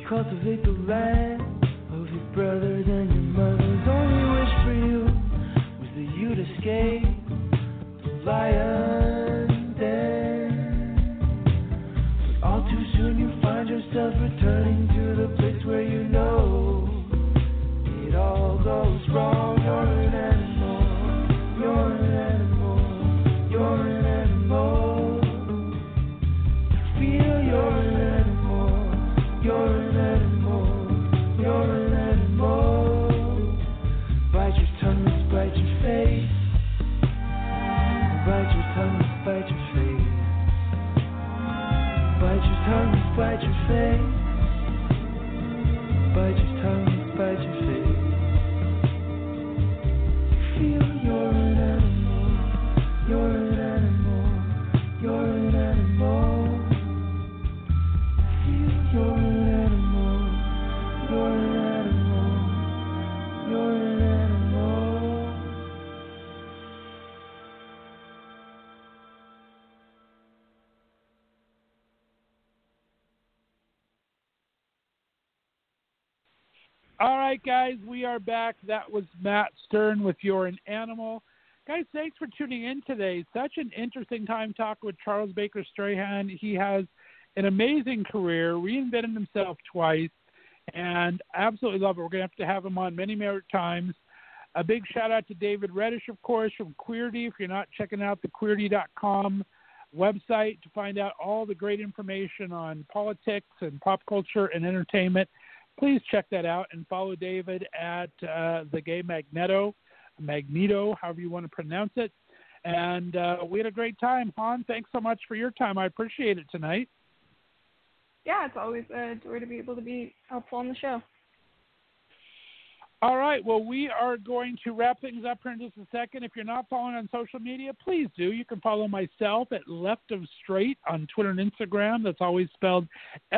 cultivate the land of your brothers and your mothers. Only wish for you was that you'd escape the lion den. But all too soon you find yourself returning to the place where you know it all goes wrong. You're an animal, you're an animal, you're an animal. You feel you're an animal, you're an animal, you're an animal. Bite your tongue, spite your face. Bite your tongue, spite your face. Bite your tongue, spite your face. Bite your tongue, spite your face. Feel you're an animal, you're an animal, you're an animal. Feel you're an animal, you're an animal, you're an animal. All right, guys, we are back. That was Matt Stern with You're an Animal. Guys, thanks for tuning in today. Such an interesting time talking with Charles Baker Strahan. He has an amazing career, reinvented himself twice, and absolutely love it. We're going to have him on many more times. A big shout-out to David Reddish, of course, from Queerty. If you're not checking out the Queerty.com website to find out all the great information on politics and pop culture and entertainment, please check that out and follow David at The Gay Magneto, however you want to pronounce it. And we had a great time. Han, thanks so much for your time. I appreciate it tonight. Yeah, it's always a joy to be able to be helpful on the show. All right, well, we are going to wrap things up here in just a second. If you're not following on social media, please do. You can follow myself at Left of Straight on Twitter and Instagram. That's always spelled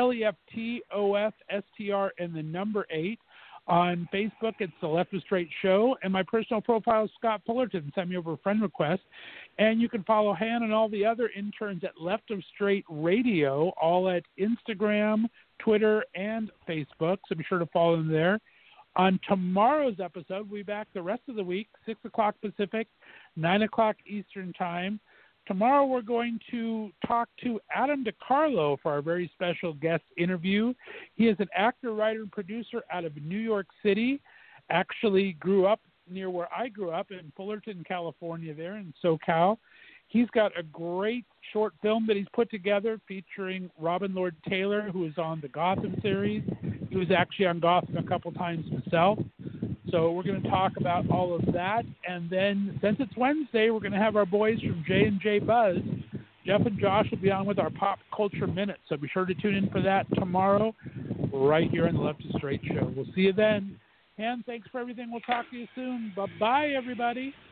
LEFTOFSTR and the number 8. On Facebook, it's The Left of Straight Show. And my personal profile is Scott Fullerton. Send me over a friend request. And you can follow Han and all the other interns at Left of Straight Radio, all at Instagram, Twitter, and Facebook. So be sure to follow them there. On tomorrow's episode, we'll be back the rest of the week, 6 o'clock Pacific, 9 o'clock Eastern Time. Tomorrow we're going to talk to Adam DiCarlo for our very special guest interview. He is an actor, writer, and producer out of New York City. Actually grew up near where I grew up in Fullerton, California there in SoCal. He's got a great short film that he's put together featuring Robin Lord Taylor, who is on the Gotham series. He was actually on Gotham a couple times himself. So we're going to talk about all of that. And then since it's Wednesday, we're going to have our boys from J&J Buzz. Jeff and Josh will be on with our Pop Culture Minute. So be sure to tune in for that tomorrow right here on the Left of Straight Show. We'll see you then. Han, thanks for everything. We'll talk to you soon. Bye-bye, everybody.